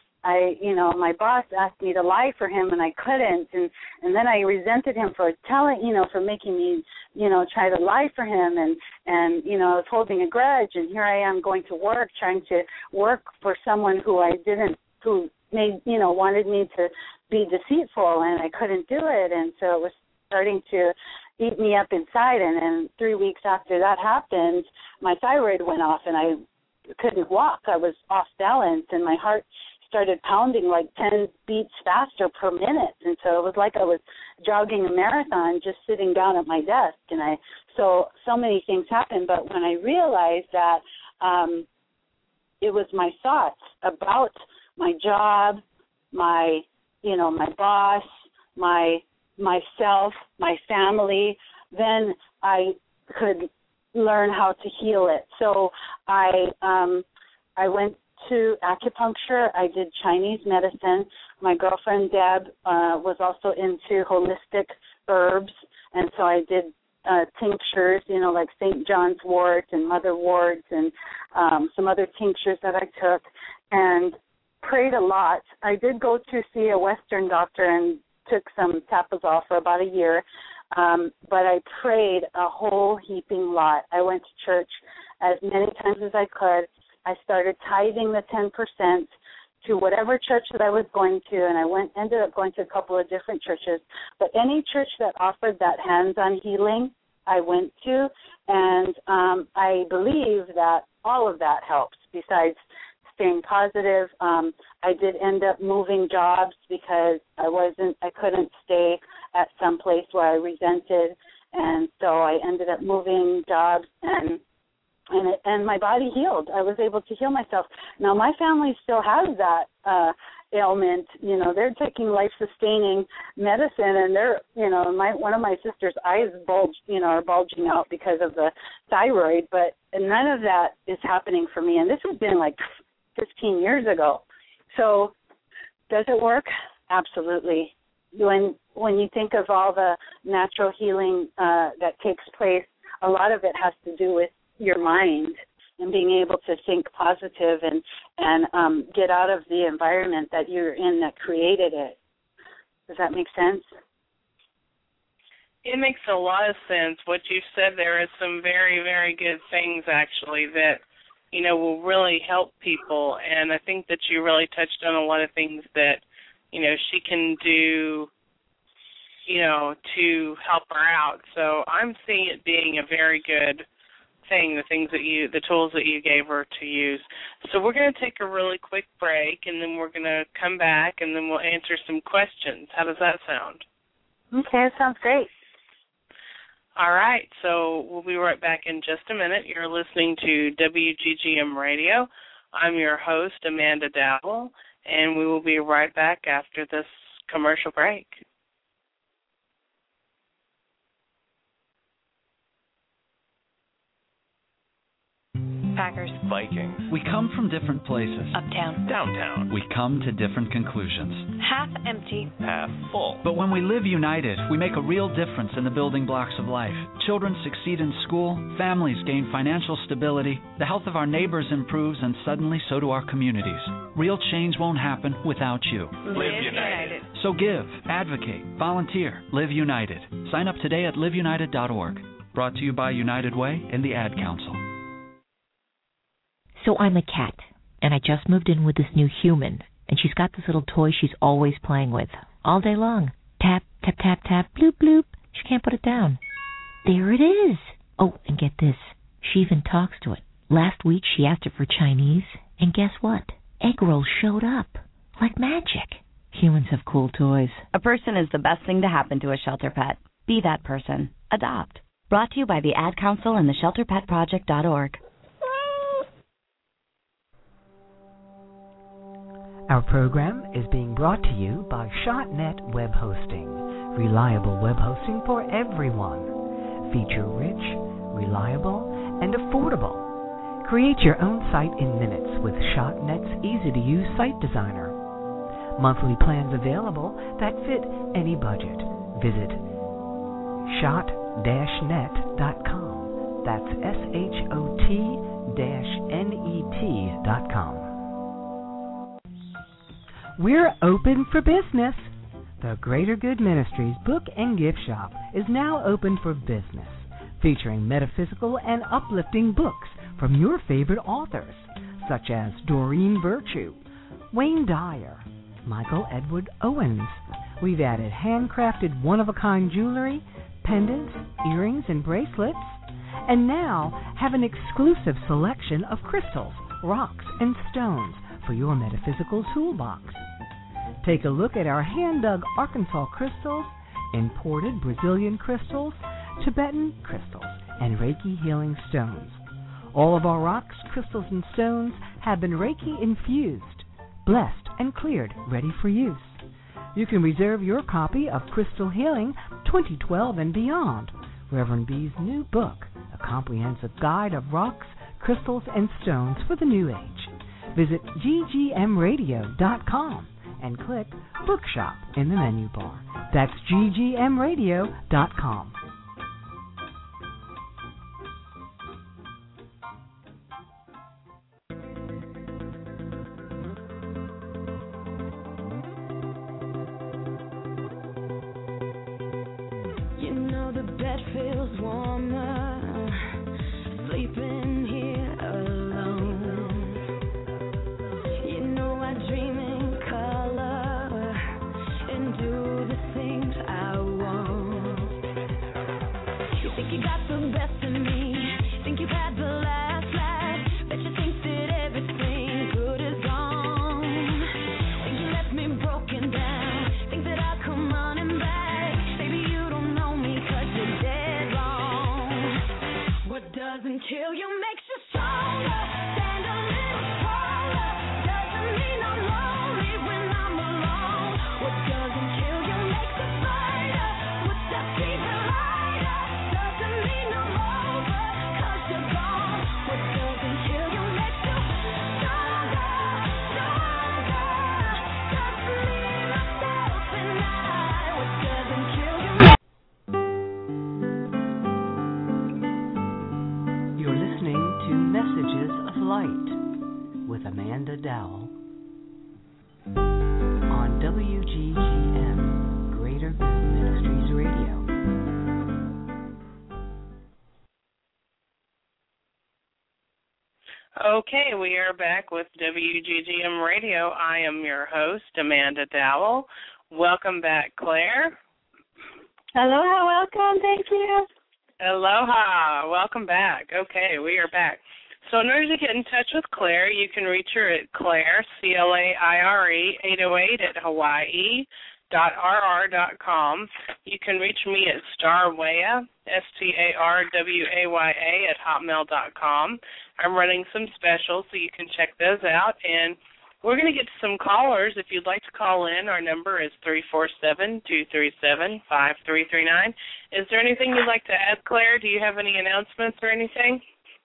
my boss asked me to lie for him, and I couldn't, and then I resented him for for making me, try to lie for him, and I was holding a grudge, and here I am going to work, trying to work for someone who wanted me to be deceitful, and I couldn't do it, and so it was starting to eat me up inside, and then 3 weeks after that happened, my thyroid went off, and I couldn't walk. I was off balance, and my heart started pounding like 10 beats faster per minute, and so it was like I was jogging a marathon just sitting down at my desk, and so many things happened, but when I realized that it was my thoughts about my job, my boss, myself, my family, then I could learn how to heal it. So I went to acupuncture. I did Chinese medicine. My girlfriend Deb was also into holistic herbs, and so I did tinctures, like St. John's wort and mother worts, and some other tinctures that I took. and prayed a lot. I did go to see a Western doctor and took some Tapazole for about a year, but I prayed a whole heaping lot. I went to church as many times as I could. I started tithing the 10% to whatever church that I was going to, and I ended up going to a couple of different churches. But any church that offered that hands-on healing, I went to, and I believe that all of that helps besides staying positive. I did end up moving jobs because I couldn't stay at some place where I resented, and so I ended up moving jobs, and my body healed. I was able to heal myself. Now my family still has that ailment. You know, they're taking life-sustaining medicine, and they're, you know, one of my sister's eyes are bulging out because of the thyroid, but none of that is happening for me. And this has been like 15 years ago. So does it work? Absolutely. When you think of all the natural healing that takes place, a lot of it has to do with your mind and being able to think positive and get out of the environment that you're in that created it. Does that make sense? It makes a lot of sense. What you've said there is some very, very good things, actually, that, you know, will really help people. And I think that you really touched on a lot of things that, you know, she can do, you know, to help her out. So I'm seeing it being a very good thing, the tools that you gave her to use. So we're going to take a really quick break, and then we're going to come back, and then we'll answer some questions. How does that sound? Okay, that sounds great. All right, so we'll be right back in just a minute. You're listening to WGGM Radio. I'm your host, Amanda Dowell, and we will be right back after this commercial break. Packers. Vikings. We come from different places. Uptown. Downtown. We come to different conclusions. Half empty. Half full. But when we live united, we make a real difference in the building blocks of life. Children succeed in school, families gain financial stability, the health of our neighbors improves, and suddenly so do our communities. Real change won't happen without you. Live United. So give, advocate, volunteer, Live United. Sign up today at liveunited.org. Brought to you by United Way and the Ad Council. So I'm a cat, and I just moved in with this new human, and she's got this little toy she's always playing with, all day long. Tap, tap, tap, tap, bloop, bloop. She can't put it down. There it is. Oh, and get this. She even talks to it. Last week she asked it for Chinese, and guess what? Egg rolls showed up. Like magic. Humans have cool toys. A person is the best thing to happen to a shelter pet. Be that person. Adopt. Brought to you by the Ad Council and the ShelterPetProject.org. Our program is being brought to you by ShotNet Web Hosting. Reliable web hosting for everyone. Feature-rich, reliable, and affordable. Create your own site in minutes with ShotNet's easy-to-use site designer. Monthly plans available that fit any budget. Visit shot-net.com. That's SHOT-NET.com. We're open for business. The Greater Good Ministries Book and Gift Shop is now open for business, featuring metaphysical and uplifting books from your favorite authors, such as Doreen Virtue, Wayne Dyer, Michael Edward Owens. We've added handcrafted one-of-a-kind jewelry, pendants, earrings, and bracelets, and now have an exclusive selection of crystals, rocks, and stones for your metaphysical toolbox. Take a look at our hand-dug Arkansas crystals, imported Brazilian crystals, Tibetan crystals, and Reiki healing stones. All of our rocks, crystals, and stones have been Reiki infused, blessed, and cleared, ready for use. You can reserve your copy of Crystal Healing 2012 and Beyond, Reverend B's new book, a comprehensive guide of rocks, crystals, and stones for the new age. Visit ggmradio.com and click Bookshop in the menu bar. That's ggmradio.com. bed feels warmer, sleeping here alone. You know I dream in color and do the things I want. You think you got the best of me, think you've had the last laugh, bet you think that everything good is gone. Think you left me broken down, think that I'll come running back. Baby, you don't know me 'cause you're dead wrong. What doesn't kill you makes you stronger. Stand a little taller. Doesn't mean I'm lonely when I'm alone. What doesn't kill you makes you fighter. Footsteps even lighter. Doesn't mean I'm over 'cause you're gone. What doesn't kill you makes you stronger, stronger. Just me, myself, and I. What doesn't kill you. You're listening to Messages of Light with Amanda Dowell on WGGM, Greater Good Ministries Radio. Okay, we are back with WGGM Radio. I am your host, Amanda Dowell. Welcome back, Claire. Aloha, welcome. Thank you. Aloha. Welcome back. Okay, we are back. So in order to get in touch with Claire, you can reach her at Claire, CLAIRE, 808 at Hawaii.rr.com. You can reach me at Starwaya, STARWAYA at hotmail.com. I'm running some specials, so you can check those out. And we're going to get to some callers. If you'd like to call in, our number is 347-237-5339. Is there anything you'd like to add, Claire? Do you have any announcements or anything?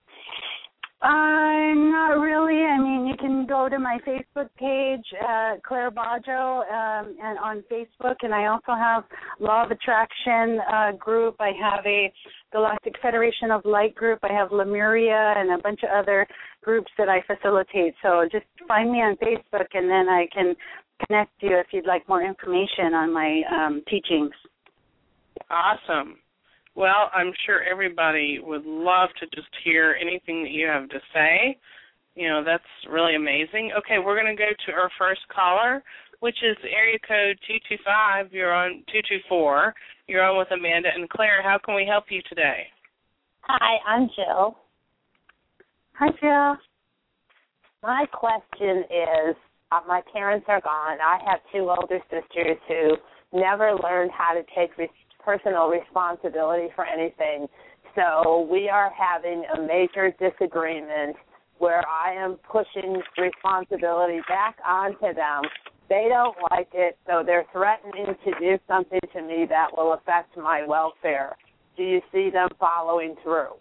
Not really. I mean, you can go to my Facebook page, Claire Bajo, and on Facebook, and I also have Law of Attraction group. I have a Galactic Federation of Light group. I have Lemuria and a bunch of other groups that I facilitate. So just find me on Facebook, and then I can connect you if you'd like more information on my teachings. Awesome. Well, I'm sure everybody would love to just hear anything that you have to say. You know, that's really amazing. Okay, we're going to go to our first caller, which is area code 225. You're on 224. You're on with Amanda and Claire. How can we help you today? Hi, I'm Jill. Hi, Jill. My question is, my parents are gone. I have two older sisters who never learned how to take personal responsibility for anything. So we are having a major disagreement where I am pushing responsibility back onto them. They don't like it, so they're threatening to do something to me that will affect my welfare. Do you see them following through?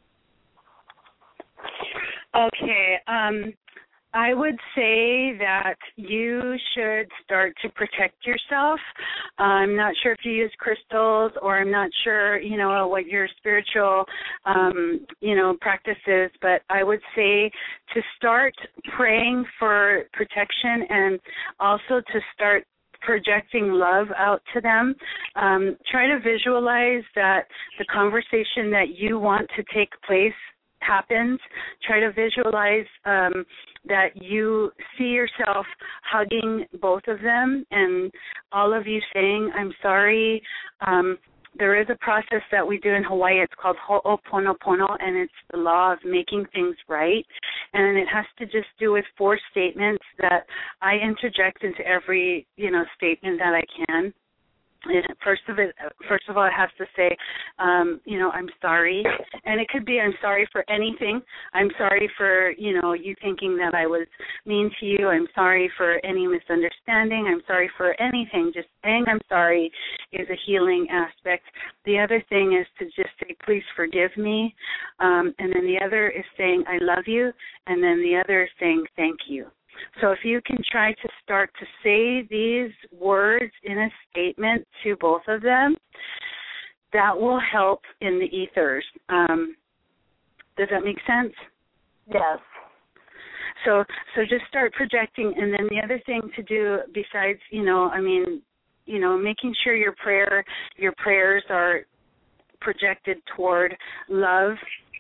Okay. I would say that you should start to protect yourself. I'm not sure if you use crystals, or I'm not sure, what your spiritual, practice is, but I would say to start praying for protection and also to start projecting love out to them. Try to visualize that the conversation that you want to take place happens. Try to visualize that you see yourself hugging both of them and all of you saying, I'm sorry. There is a process that we do in Hawaii. It's called Ho'oponopono, and it's the law of making things right. And it has to just do with 4 statements that I interject into every, statement that I can. And first of all, it has to say, I'm sorry. And it could be, I'm sorry for anything. I'm sorry for, you thinking that I was mean to you. I'm sorry for any misunderstanding. I'm sorry for anything. Just saying I'm sorry is a healing aspect. The other thing is to just say, please forgive me. And then the other is saying, I love you. And then the other is saying, thank you. So if you can try to start to say these words in a statement to both of them, that will help in the ethers. Does that make sense? Yes. So just start projecting, and then the other thing to do besides, making sure your prayers are projected toward love,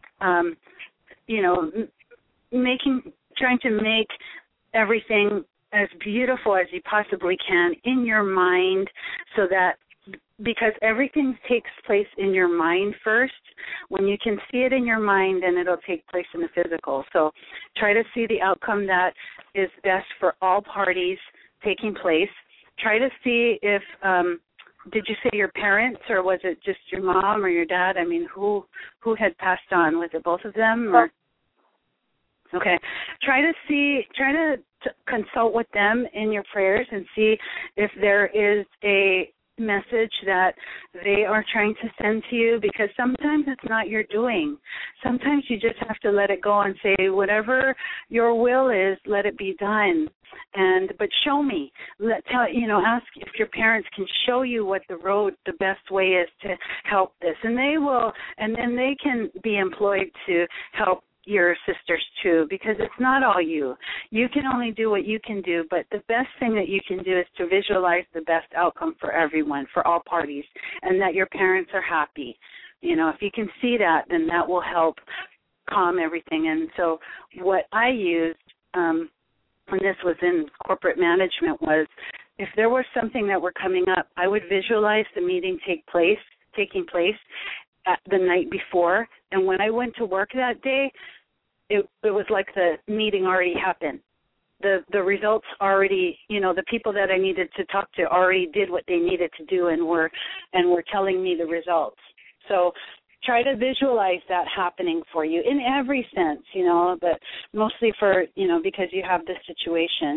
trying to make everything as beautiful as you possibly can in your mind, so that, because everything takes place in your mind first. When you can see it in your mind, then it'll take place in the physical. So try to see the outcome that is best for all parties taking place. Try to see if, did you say your parents, or was it just your mom or your dad? I mean, who had passed on? Was it both of them? Or? Okay. Try to consult with them in your prayers and see if there is a message that they are trying to send to you, because sometimes it's not your doing. Sometimes you just have to let it go and say, whatever your will is, let it be done. But show me. Ask if your parents can show you what the best way is to help this, and they will, and then they can be employed to help your sisters too, because it's not all you. You can only do what you can do, but the best thing that you can do is to visualize the best outcome for everyone, for all parties, and that your parents are happy. If you can see that, then that will help calm everything. And so what I used when this was in corporate management was, if there was something that were coming up, I would visualize the meeting taking place at the night before, and when I went to work that day, it was like the meeting already happened. The results already, the people that I needed to talk to already did what they needed to do and were telling me the results. So try to visualize that happening for you in every sense, but mostly for, because you have this situation.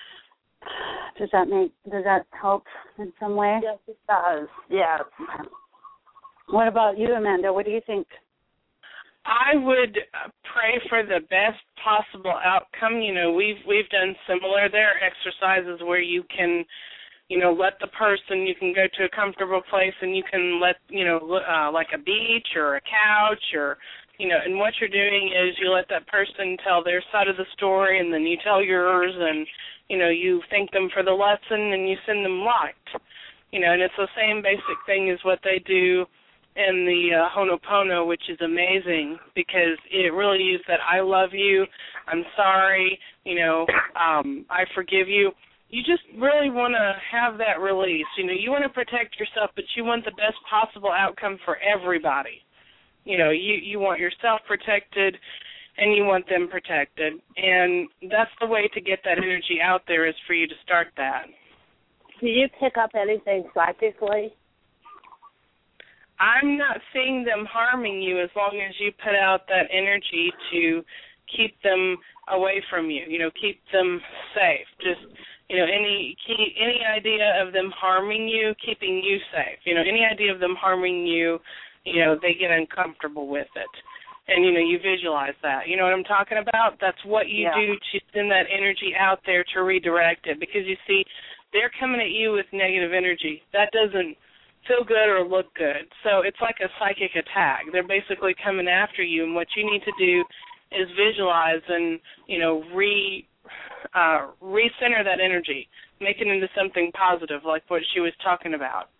Does that help in some way? Yes, it does. Yeah. What about you, Amanda? What do you think? I would pray for the best possible outcome. We've done similar. There are exercises where you can, let the person, you can go to a comfortable place and you can let, like a beach or a couch or, and what you're doing is you let that person tell their side of the story, and then you tell yours, and, you thank them for the lesson and you send them light. And it's the same basic thing as what they do in the Ho'oponopono, which is amazing, because it really is that I love you, I'm sorry, I forgive you. You just really want to have that release. You want to protect yourself, but you want the best possible outcome for everybody. You want yourself protected, and you want them protected. And that's the way to get that energy out there, is for you to start that. Do you pick up anything psychically? I'm not seeing them harming you, as long as you put out that energy to keep them away from you, keep them safe. Just, any idea of them harming you, keeping you safe. Any idea of them harming you, they get uncomfortable with it. And, you visualize that. You know what I'm talking about? That's what you do to send that energy out there to redirect it. Because, you see, they're coming at you with negative energy. That doesn't feel good or look good. So it's like a psychic attack. They're basically coming after you, and what you need to do is visualize and, recenter that energy, make it into something positive, like what she was talking about.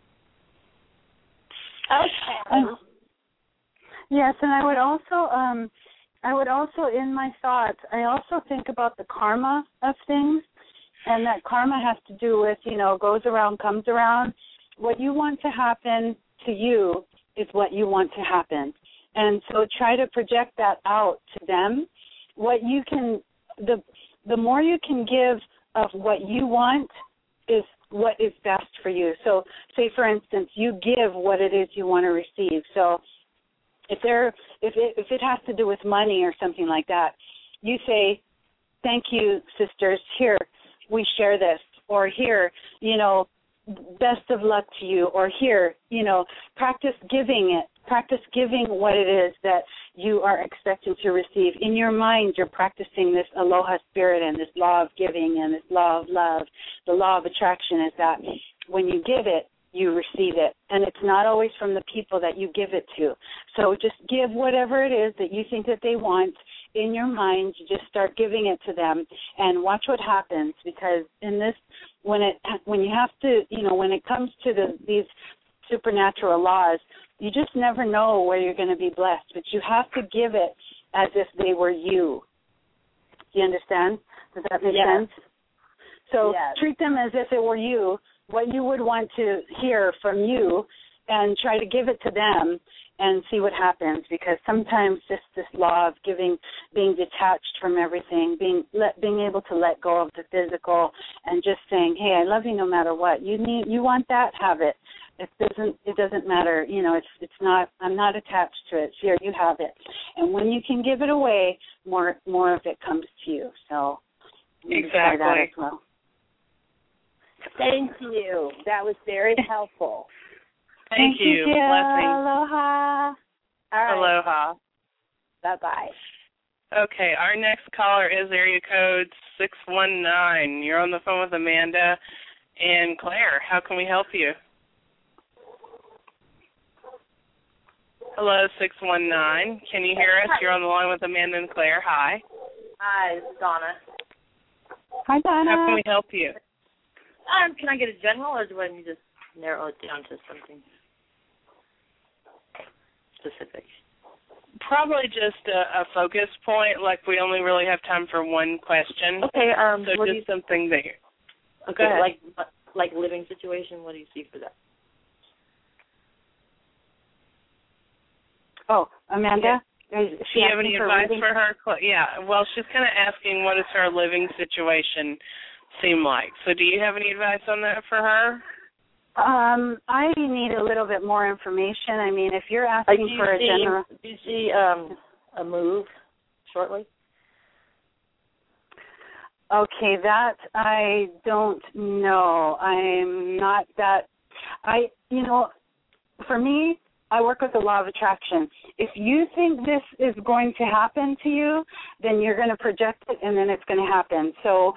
Okay. Yes, and I would also in my thoughts, I also think about the karma of things, and that karma has to do with, goes around, comes around. What you want to happen to you is what you want to happen. And so try to project that out to them. What you can, the more you can give of what you want is what is best for you. So say, for instance, you give what it is you want to receive. So if it has to do with money or something like that, you say, thank you, sisters, here, we share this, or here, best of luck to you, or here, practice giving what it is that you are expecting to receive. In your mind, you're practicing this aloha spirit and this law of giving and this law of love. The law of attraction is that when you give it, you receive it. And it's not always from the people that you give it to. So just give whatever it is that you think that they want in your mind. You just start giving it to them and watch what happens, because in this, when you have to, when it comes to these supernatural laws, You just never know where you're going to be blessed, but you have to give it as if they were you. Do you understand? Does that make sense? So treat them as if it were you, what you would want to hear from you, and try to give it to them and see what happens, because sometimes just this law of giving, being detached from everything, being able to let go of the physical and just saying, hey, I love you no matter what. You want that, have it. It doesn't matter, it's not, I'm not attached to it. Here, you have it. And when you can give it away, more of it comes to you. So try that as well. Thank you. That was very helpful. Thank you. Blessings. Aloha. All right. Aloha. Bye-bye. Okay, our next caller is area code 619. You're on the phone with Amanda and Claire. How can we help you? Hello, 619. Can you hear us? You're on the line with Amanda and Claire. Hi. Hi, it's Donna. Hi, Donna. How can we help you? Can I get a general, or do I need to narrow it down to something specific? Probably just a focus point, like we only really have time for one question. Okay. So just something that you're... Okay, like living situation, what do you see for that? Oh, Amanda? Do you have any advice for her? Yeah, well, she's kind of asking what does her living situation seem like. So do you have any advice on that for her? I need a little bit more information. I mean, if you're asking for a general... Do you see a move shortly? Okay, that I don't know. I'm not that... for me, I work with the law of attraction. If you think this is going to happen to you, then you're going to project it, and then it's going to happen. So...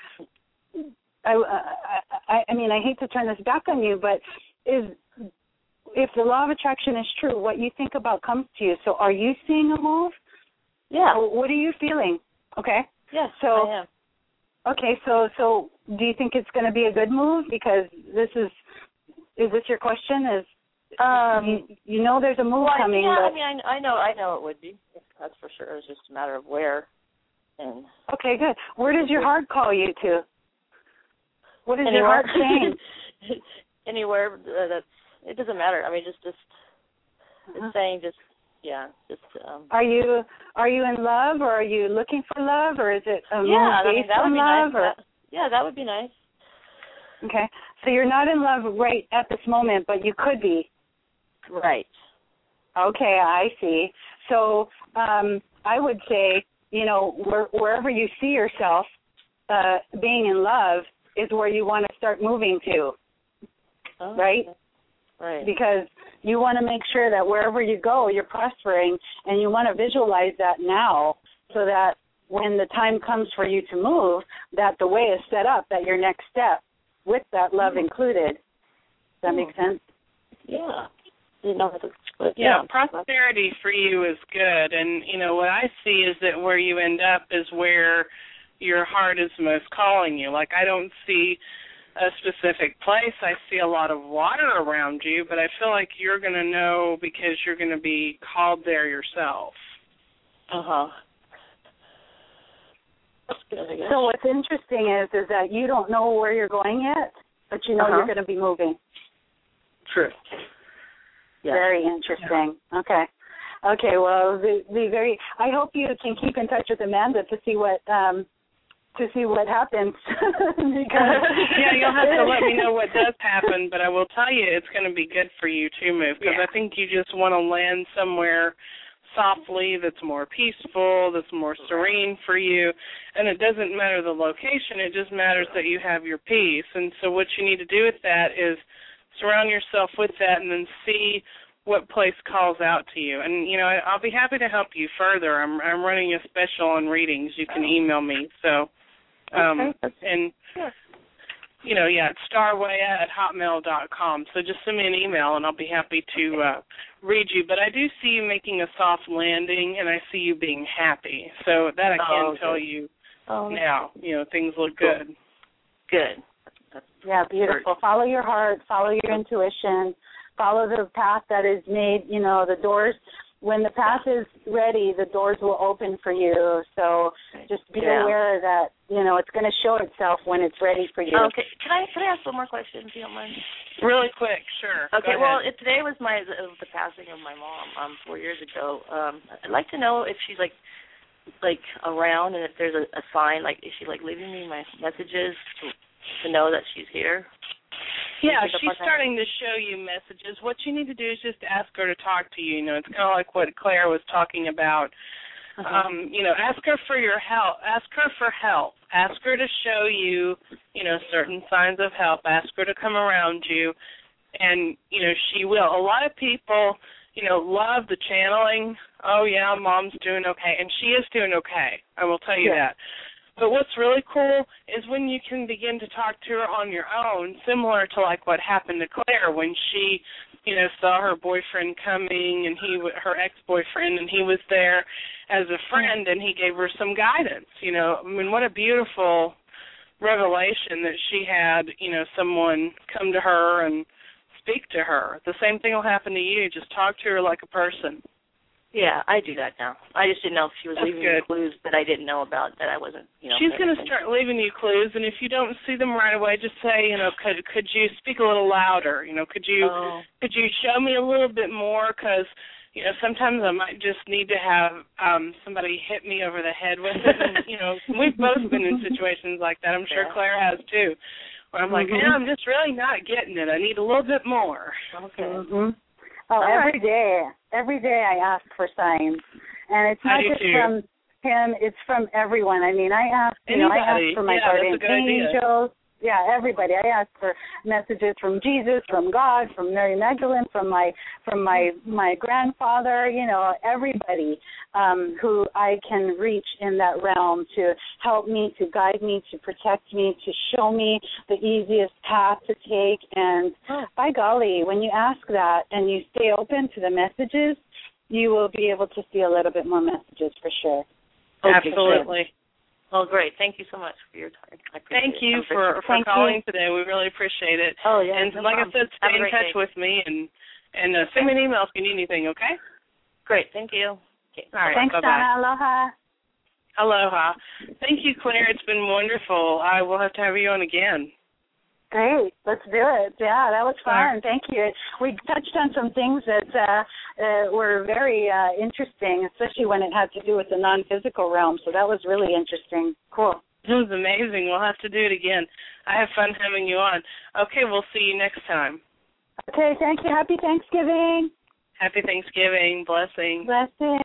I mean, I hate to turn this back on you, but if the law of attraction is true, what you think about comes to you. So are you seeing a move? Yeah. What are you feeling? Okay. Yes, so, I am. Okay, so do you think it's going to be a good move? Because is this your question? You know there's a move coming. Yeah, but... I mean, I know it would be. That's for sure. It's just a matter of where. And okay, good. Where does your heart call you to? What is your heart saying? Anywhere it doesn't matter. I mean, just it's saying Are you in love, or are you looking for love, or is it a move based on love? Nice. Yeah, that would be nice. Okay, so you're not in love right at this moment, but you could be. Right. Okay, I see. So I would say, wherever you see yourself being in love is where you want to start moving to, right? Right. Because you want to make sure that wherever you go, you're prospering, and you want to visualize that now so that when the time comes for you to move, that the way is set up, that your next step with that love included. Does that make sense? Yeah. Prosperity for you is good. And, what I see is that where you end up is where your heart is most calling you. Like, I don't see a specific place. I see a lot of water around you, but I feel like you're going to know because you're going to be called there yourself. Uh-huh. That's good, I guess. So what's interesting is that you don't know where you're going yet, but you know you're going to be moving. True. Yeah. Very interesting. Okay. Okay, well, I hope you can keep in touch with Amanda to see what happens. Yeah, you'll have to let me know what does happen, but I will tell you it's going to be good for you to move, because I think you just want to land somewhere softly that's more peaceful, that's more serene for you, and it doesn't matter the location, it just matters that you have your peace. And so what you need to do with that is surround yourself with that and then see what place calls out to you. And, I'll be happy to help you further. I'm running a special on readings. You can email me. So, it's starwaya@hotmail.com. So just send me an email, and I'll be happy to read you. But I do see you making a soft landing, and I see you being happy. So that I can tell you now. Things look good. Good. Yeah, beautiful. Follow your heart. Follow your intuition. follow the path that is made, the doors. When the path is ready, the doors will open for you. So just be aware that, it's going to show itself when it's ready for you. Okay. Can I ask one more question, if you don't mind? Really quick, sure. Okay, well, today was the passing of my mom 4 years ago. I'd like to know if she's, like around and if there's a sign, like, is she, like, leaving me my messages to know that she's here? Yeah, she's starting to show you messages. What you need to do is just ask her to talk to you. It's kind of like what Claire was talking about. Ask her for your help. Ask her for help. Ask her to show you, certain signs of help. Ask her to come around you, and, she will. A lot of people, love the channeling. Oh, yeah, Mom's doing okay, and she is doing okay. I will tell you that. But what's really cool is when you can begin to talk to her on your own, similar to like what happened to Claire when she, saw her boyfriend coming and her ex-boyfriend, and he was there as a friend and he gave her some guidance. What a beautiful revelation that she had, someone come to her and speak to her. The same thing will happen to you. Just talk to her like a person. Yeah, I do that now. I just didn't know if she was leaving me clues that I didn't know about, that I wasn't, She's going to start leaving you clues, and if you don't see them right away, just say, could you speak a little louder? Could you show me a little bit more? Because, sometimes I might just need to have somebody hit me over the head with it. And, we've both been in situations like that. I'm sure Claire has too, where I'm like, I'm just really not getting it. I need a little bit more. Okay. Mm-hmm. Oh, every day I ask for signs, and it's not just from him; it's from everyone. I mean, I ask for my guardian angels. Yeah, everybody. I ask for messages from Jesus, from God, from Mary Magdalene, from my grandfather. Everybody who I can reach in that realm to help me, to guide me, to protect me, to show me the easiest path to take. And by golly, when you ask that and you stay open to the messages, you will be able to see a little bit more messages for sure. Absolutely. Well, great. Thank you so much for your time. I appreciate Thank you for calling today. We really appreciate it. Oh, yeah. And like I said, stay in touch with me and send me an email if you need anything, okay? Great. Thank you. Okay. All right. Thanks, bye-bye. Donna. Aloha. Aloha. Thank you, Claire. It's been wonderful. I will have to have you on again. Great. Let's do it. Yeah, that was fun. Thank you. We touched on some things that were very interesting, especially when it had to do with the non-physical realm. So that was really interesting. Cool. It was amazing. We'll have to do it again. I have fun having you on. Okay, we'll see you next time. Okay, thank you. Happy Thanksgiving. Happy Thanksgiving. Blessings. Blessings.